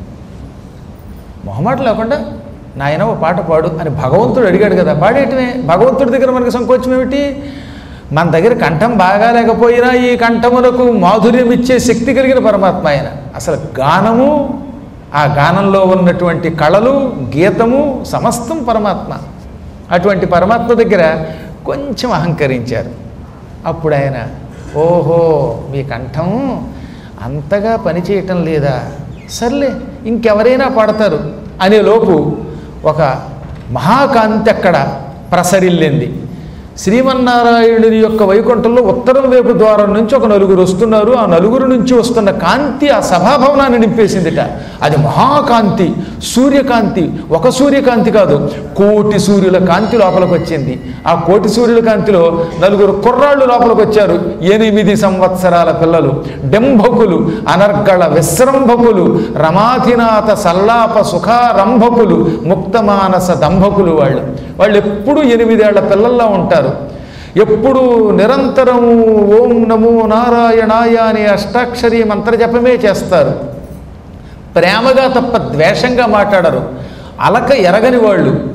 మొహమాట లేకుండా నాయన ఓ పాట పాడు అని భగవంతుడు అడిగాడు కదా, పాడేయటమే. భగవంతుడి దగ్గర మనకు సంకోచం ఏమిటి? మన దగ్గర కంఠం బాగా లేకపోయినా ఈ కంఠములకు మాధుర్యం ఇచ్చే శక్తి కలిగిన పరమాత్మ ఆయన. అసలు గానము, ఆ గానంలో ఉన్నటువంటి కళలు, గీతము సమస్తం పరమాత్మ. అటువంటి పరమాత్మ దగ్గర కొంచెం అహంకరించారు. అప్పుడు ఆయన, ఓహో మీ కంఠం అంతగా పనిచేయటం లేదా, సర్లే ఇంకెవరైనా పాడతారు అనే లోపు ఒక మహాకాంతి అక్కడ ప్రసరిల్లింది. శ్రీమన్నారాయణుడి యొక్క వైకుంఠంలో ఉత్తరం వైపు ద్వారం నుంచి ఒక 4 వస్తున్నారు. ఆ 4 నుంచి వస్తున్న కాంతి ఆ సభాభవనాన్ని నింపేసిందిట. అది మహాకాంతి, సూర్యకాంతి. ఒక సూర్యకాంతి కాదు, 1,000,000 సూర్యుల కాంతి లోపలికి వచ్చింది. ఆ 1,000,000 సూర్యుల కాంతిలో 4 కుర్రాళ్ళు లోపలికి వచ్చారు. 8 సంవత్సరాల పిల్లలు, డెంభకులు, అనర్గళ విశ్రంభకులు, రమాధినాథ సల్లాప సుఖారంభకులు, ముక్తమానస దంభకులు. వాళ్ళు ఎప్పుడూ 8 ఏళ్ల పిల్లల్లా ఉంటారు. ఎప్పుడు నిరంతరము ఓం నమో నారాయణాయ అనే అష్టాక్షరి మంత్రజపమే చేస్తారు. ప్రేమగా తప్ప ద్వేషంగా మాట్లాడరు. అలక ఎరగని వాళ్ళు,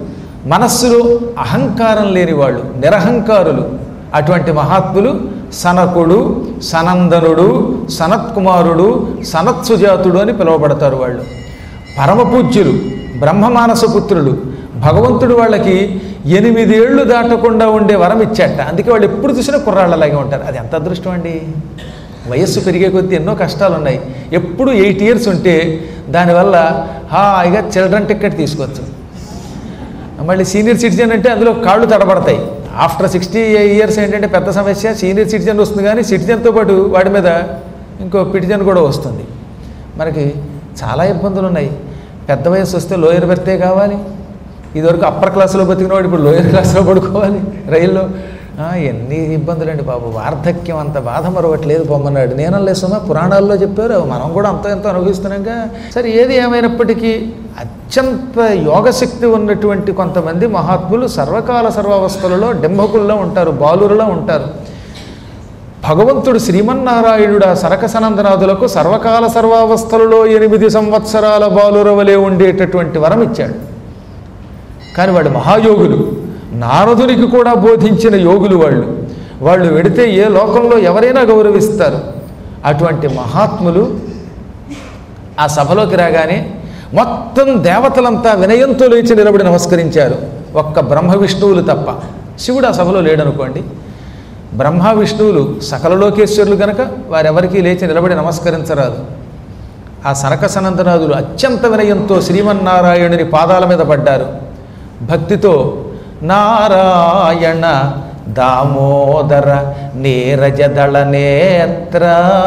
మనస్సులో అహంకారం లేని వాళ్ళు, నిరహంకారులు. అటువంటి మహాత్ములు సనకుడు, సనందనుడు, సనత్కుమారుడు, సనత్సుజాతుడు అని పిలువబడతారు. వాళ్ళు పరమపూజ్యులు, బ్రహ్మమానసపుత్రులు. భగవంతుడు వాళ్ళకి 8 ఏళ్ళు దాటకుండా ఉండే వరం ఇచ్చాట. అందుకే వాళ్ళు ఎప్పుడు చూసినా కుర్రాళ్ళలాగే ఉంటారు. అది ఎంత అదృష్టం అండి. వయస్సు పెరిగే కొద్దీ ఎన్నో కష్టాలు ఉన్నాయి. ఎప్పుడు 8 ఇయర్స్ ఉంటే దానివల్ల హాయిగా చిల్డ్రన్ టికెట్ తీసుకోవచ్చు. మళ్ళీ సీనియర్ సిటిజన్ అంటే అందులో కాళ్ళు తడబడతాయి. ఆఫ్టర్ 60 ఇయర్స్ ఏంటంటే పెద్ద సమస్య. సీనియర్ సిటిజన్ వస్తుంది, కానీ సిటిజన్తో పాటు వాడి మీద ఇంకో పిటిజన్ కూడా వస్తుంది. మనకి చాలా ఇబ్బందులు ఉన్నాయి. పెద్ద వయసు వస్తే లోయర్ బెర్తే కావాలి. ఇదివరకు అప్పర్ క్లాసులో బతికినవాడు ఇప్పుడు లోయర్ క్లాసులో పడుకోవాలి రైల్లో. ఎన్ని ఇబ్బందులండి బాబు. వార్ధక్యం అంత బాధ మరొకట్లేదు పొమ్మన్నాడు. నేనలేసుమా పురాణాల్లో చెప్పారు, మనం కూడా అంత ఎంతో అనుభవిస్తున్నాగా. సరే, ఏది ఏమైనప్పటికీ అత్యంత యోగశక్తి ఉన్నటువంటి కొంతమంది మహాత్ములు సర్వకాల సర్వావస్థలలో డింభకుల్లో ఉంటారు, బాలురులో ఉంటారు. భగవంతుడు శ్రీమన్నారాయణుడు ఆ సనక సనందనాథులకు సర్వకాల సర్వావస్థలలో 8 సంవత్సరాల బాలురవలే ఉండేటటువంటి వరం ఇచ్చాడు. కానీ వాళ్ళు మహాయోగులు, నారదునికి కూడా బోధించిన యోగులు వాళ్ళు. వాళ్ళు వెడితే ఏ లోకంలో ఎవరైనా గౌరవిస్తారు. అటువంటి మహాత్ములు ఆ సభలోకి రాగానే మొత్తం దేవతలంతా వినయంతో లేచి నిలబడి నమస్కరించారు. ఒక్క బ్రహ్మ విష్ణువులు తప్ప. శివుడు ఆ సభలో లేడనుకోండి. బ్రహ్మ విష్ణువులు సకల లోకేశ్వరులు కనుక వారెవరికీ లేచి నిలబడి నమస్కరించరాదు. ఆ సనక సనందనాథులు అత్యంత వినయంతో శ్రీమన్నారాయణుని పాదాల మీద పడ్డారు. భక్తితో నారాయణ దామోదర నీరజదళ నేత్ర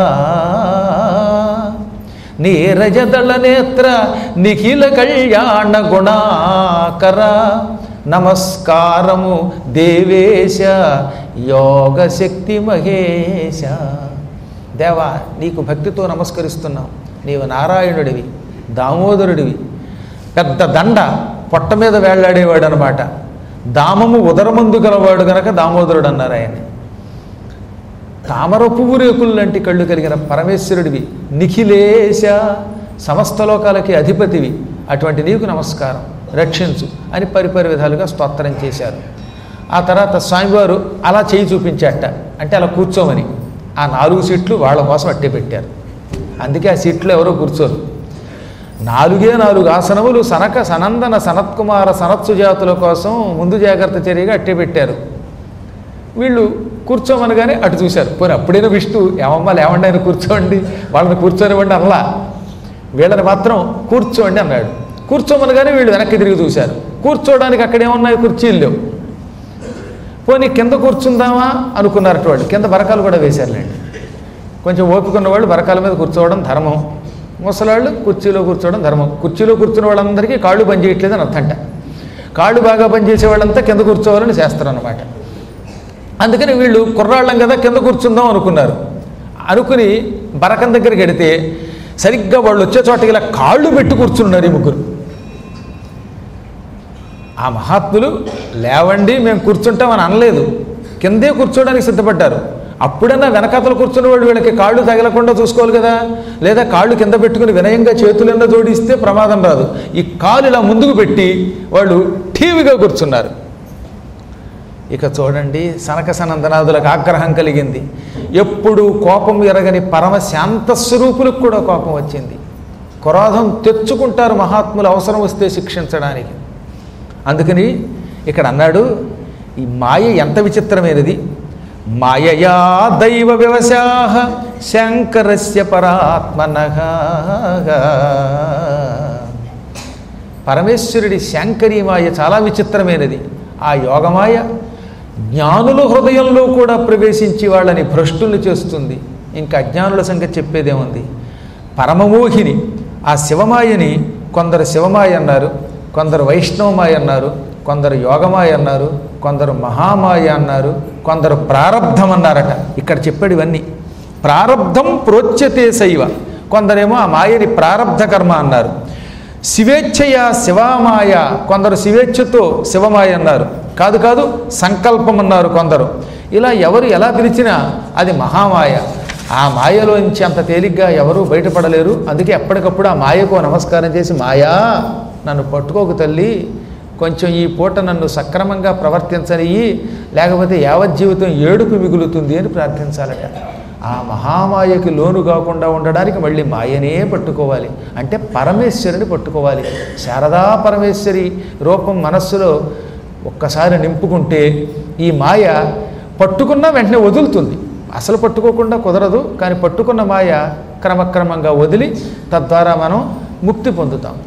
నీరజదళ నేత్ర నిఖిల కళ్యాణ గుణాకర నమస్కారము దేవేశ యోగశక్తి మహేశ. దేవా, నీకు భక్తితో నమస్కరిస్తున్నాం. నీవు నారాయణుడివి, దామోదరుడివి. పెద్ద దండ పొట్ట మీద వేళ్లాడేవాడు అనమాట. దామము ఉదరమందు గలవాడు గనక దామోదరుడు అన్నారు ఆయన. తామర పువ్వు రేకులు లాంటి కళ్ళు కలిగిన పరమేశ్వరుడివి, నిఖిలేశ, సమస్త లోకాలకి అధిపతివి. అటువంటి నీకు నమస్కారం, రక్షించు అని పరిపరి విధాలుగా స్తోత్రం చేశారు. ఆ తర్వాత స్వామివారు అలా చేయి చూపించాట. అంటే అలా కూర్చోమని. ఆ 4 సీట్లు వాళ్ళ కోసం అట్టే పెట్టారు. అందుకే ఆ సీట్లో ఎవరో కూర్చోరు. 4 ఆసనములు సనక సనందన సనత్కుమార సనత్సుజాతుల కోసం ముందు జాగ్రత్త చర్యగా అట్టే పెట్టారు. వీళ్ళు కూర్చోమనగానే అటు చూశారు. పోనీ అప్పుడైనా విష్ణు ఏమమ్మా లేవండి ఆయన కూర్చోండి, వాళ్ళని కూర్చోనివ్వండి అనలా. వీళ్ళని మాత్రం కూర్చోండి అన్నాడు. కూర్చోమనగానే వీళ్ళు వెనక్కి తిరిగి చూశారు. కూర్చోవడానికి అక్కడేమున్నాయి, కుర్చీలు లేవు. పోనీ కింద కూర్చుందామా అనుకున్నారట వాళ్ళు. కింద బరకాలు కూడా వేశారులేండి. కొంచెం ఓపిక ఉన్న వాళ్ళు బరకాల మీద కూర్చోవడం ధర్మం, ముసలాళ్ళు కుర్చీలో కూర్చోవడం ధర్మం. కుర్చీలో కూర్చున్న వాళ్ళందరికీ కాళ్ళు పనిచేయట్లేదని అర్థంట. కాళ్ళు బాగా పనిచేసే వాళ్ళంతా కింద కూర్చోవాలని చేస్తారు అన్నమాట. అందుకని వీళ్ళు కుర్రాళ్ళం కదా కింద కూర్చుందాం అనుకున్నారు. అనుకుని బరకం దగ్గరికి వెడితే సరిగ్గా వాళ్ళు వచ్చే చోటకి ఇలా కాళ్ళు పెట్టి కూర్చున్నారు ఈ ముగ్గురు. ఆ మహాత్ములు లేవండి మేము కూర్చుంటామని అనలేదు, కిందే కూర్చోడానికి సిద్ధపడ్డారు. అప్పుడన్నా వెనకాతలు కూర్చున్న వాళ్ళు వీళ్ళకి కాళ్ళు తగలకుండా చూసుకోవాలి కదా. లేదా కాళ్ళు కింద పెట్టుకుని వినయంగా చేతులన్నా జోడిస్తే ప్రమాదం రాదు. ఈ కాలు ఇలా ముందుకు పెట్టి వాళ్ళు ఠీవిగా కూర్చున్నారు. ఇక చూడండి, సనక సనందనాథులకు ఆగ్రహం కలిగింది. ఎప్పుడు కోపం ఎరగని పరమ శాంత స్వరూపులకు కూడా కోపం వచ్చింది. క్రోధం తెచ్చుకుంటారు మహాత్ములు అవసరం వస్తే శిక్షించడానికి. అందుకని ఇక్కడ అన్నాడు, ఈ మాయ ఎంత విచిత్రమైనది. మాయయా దైవ వ్యవసాహ శంకరస్య పరాత్మనః. పరమేశ్వరుడి శాంకరీ మాయ చాలా విచిత్రమైనది. ఆ యోగమాయ జ్ఞానుల హృదయంలో కూడా ప్రవేశించి వాళ్ళని భ్రష్టులు చేస్తుంది. ఇంకా అజ్ఞానుల సంగతి చెప్పేదేముంది. పరమమోహిని ఆ శివమాయని కొందరు శివమాయ అన్నారు, కొందరు వైష్ణవమాయ అన్నారు, కొందరు యోగమాయ అన్నారు, కొందరు మహామాయ అన్నారు, కొందరు ప్రారబ్ధం అన్నారట. ఇక్కడ చెప్పాడు ఇవన్నీ. ప్రారబ్ధం ప్రోచ్యతే శైవ. కొందరేమో ఆ మాయని ప్రారబ్ధ కర్మ అన్నారు. శివేచ్ఛయ శివమాయ, కొందరు శివేచ్ఛతో శివమాయ అన్నారు. కాదు కాదు సంకల్పం అన్నారు కొందరు. ఇలా ఎవరు ఎలా పిలిచినా అది మహామాయ. ఆ మాయలోంచి అంత తేలిగ్గా ఎవరూ బయటపడలేరు. అందుకే ఎప్పటికప్పుడు ఆ మాయకు నమస్కారం చేసి, మాయా నన్ను పట్టుకోకు తల్లి, కొంచెం ఈ పూట నన్ను సక్రమంగా ప్రవర్తించనియ్యి, లేకపోతే యావజ్జీవితం ఏడుపు మిగులుతుంది అని ప్రార్థించాలట. ఆ మహామాయకి లోను కాకుండా ఉండడానికి మళ్ళీ మాయనే పట్టుకోవాలి, అంటే పరమేశ్వరిని పట్టుకోవాలి. శారదా పరమేశ్వరి రూపం మనస్సులో ఒక్కసారి నింపుకుంటే ఈ మాయ పట్టుకున్నా వెంటనే వదులుతుంది. అసలు పట్టుకోకుండా కుదరదు, కానీ పట్టుకున్న మాయ క్రమక్రమంగా వదిలి తద్వారా మనం ముక్తి పొందుతాం.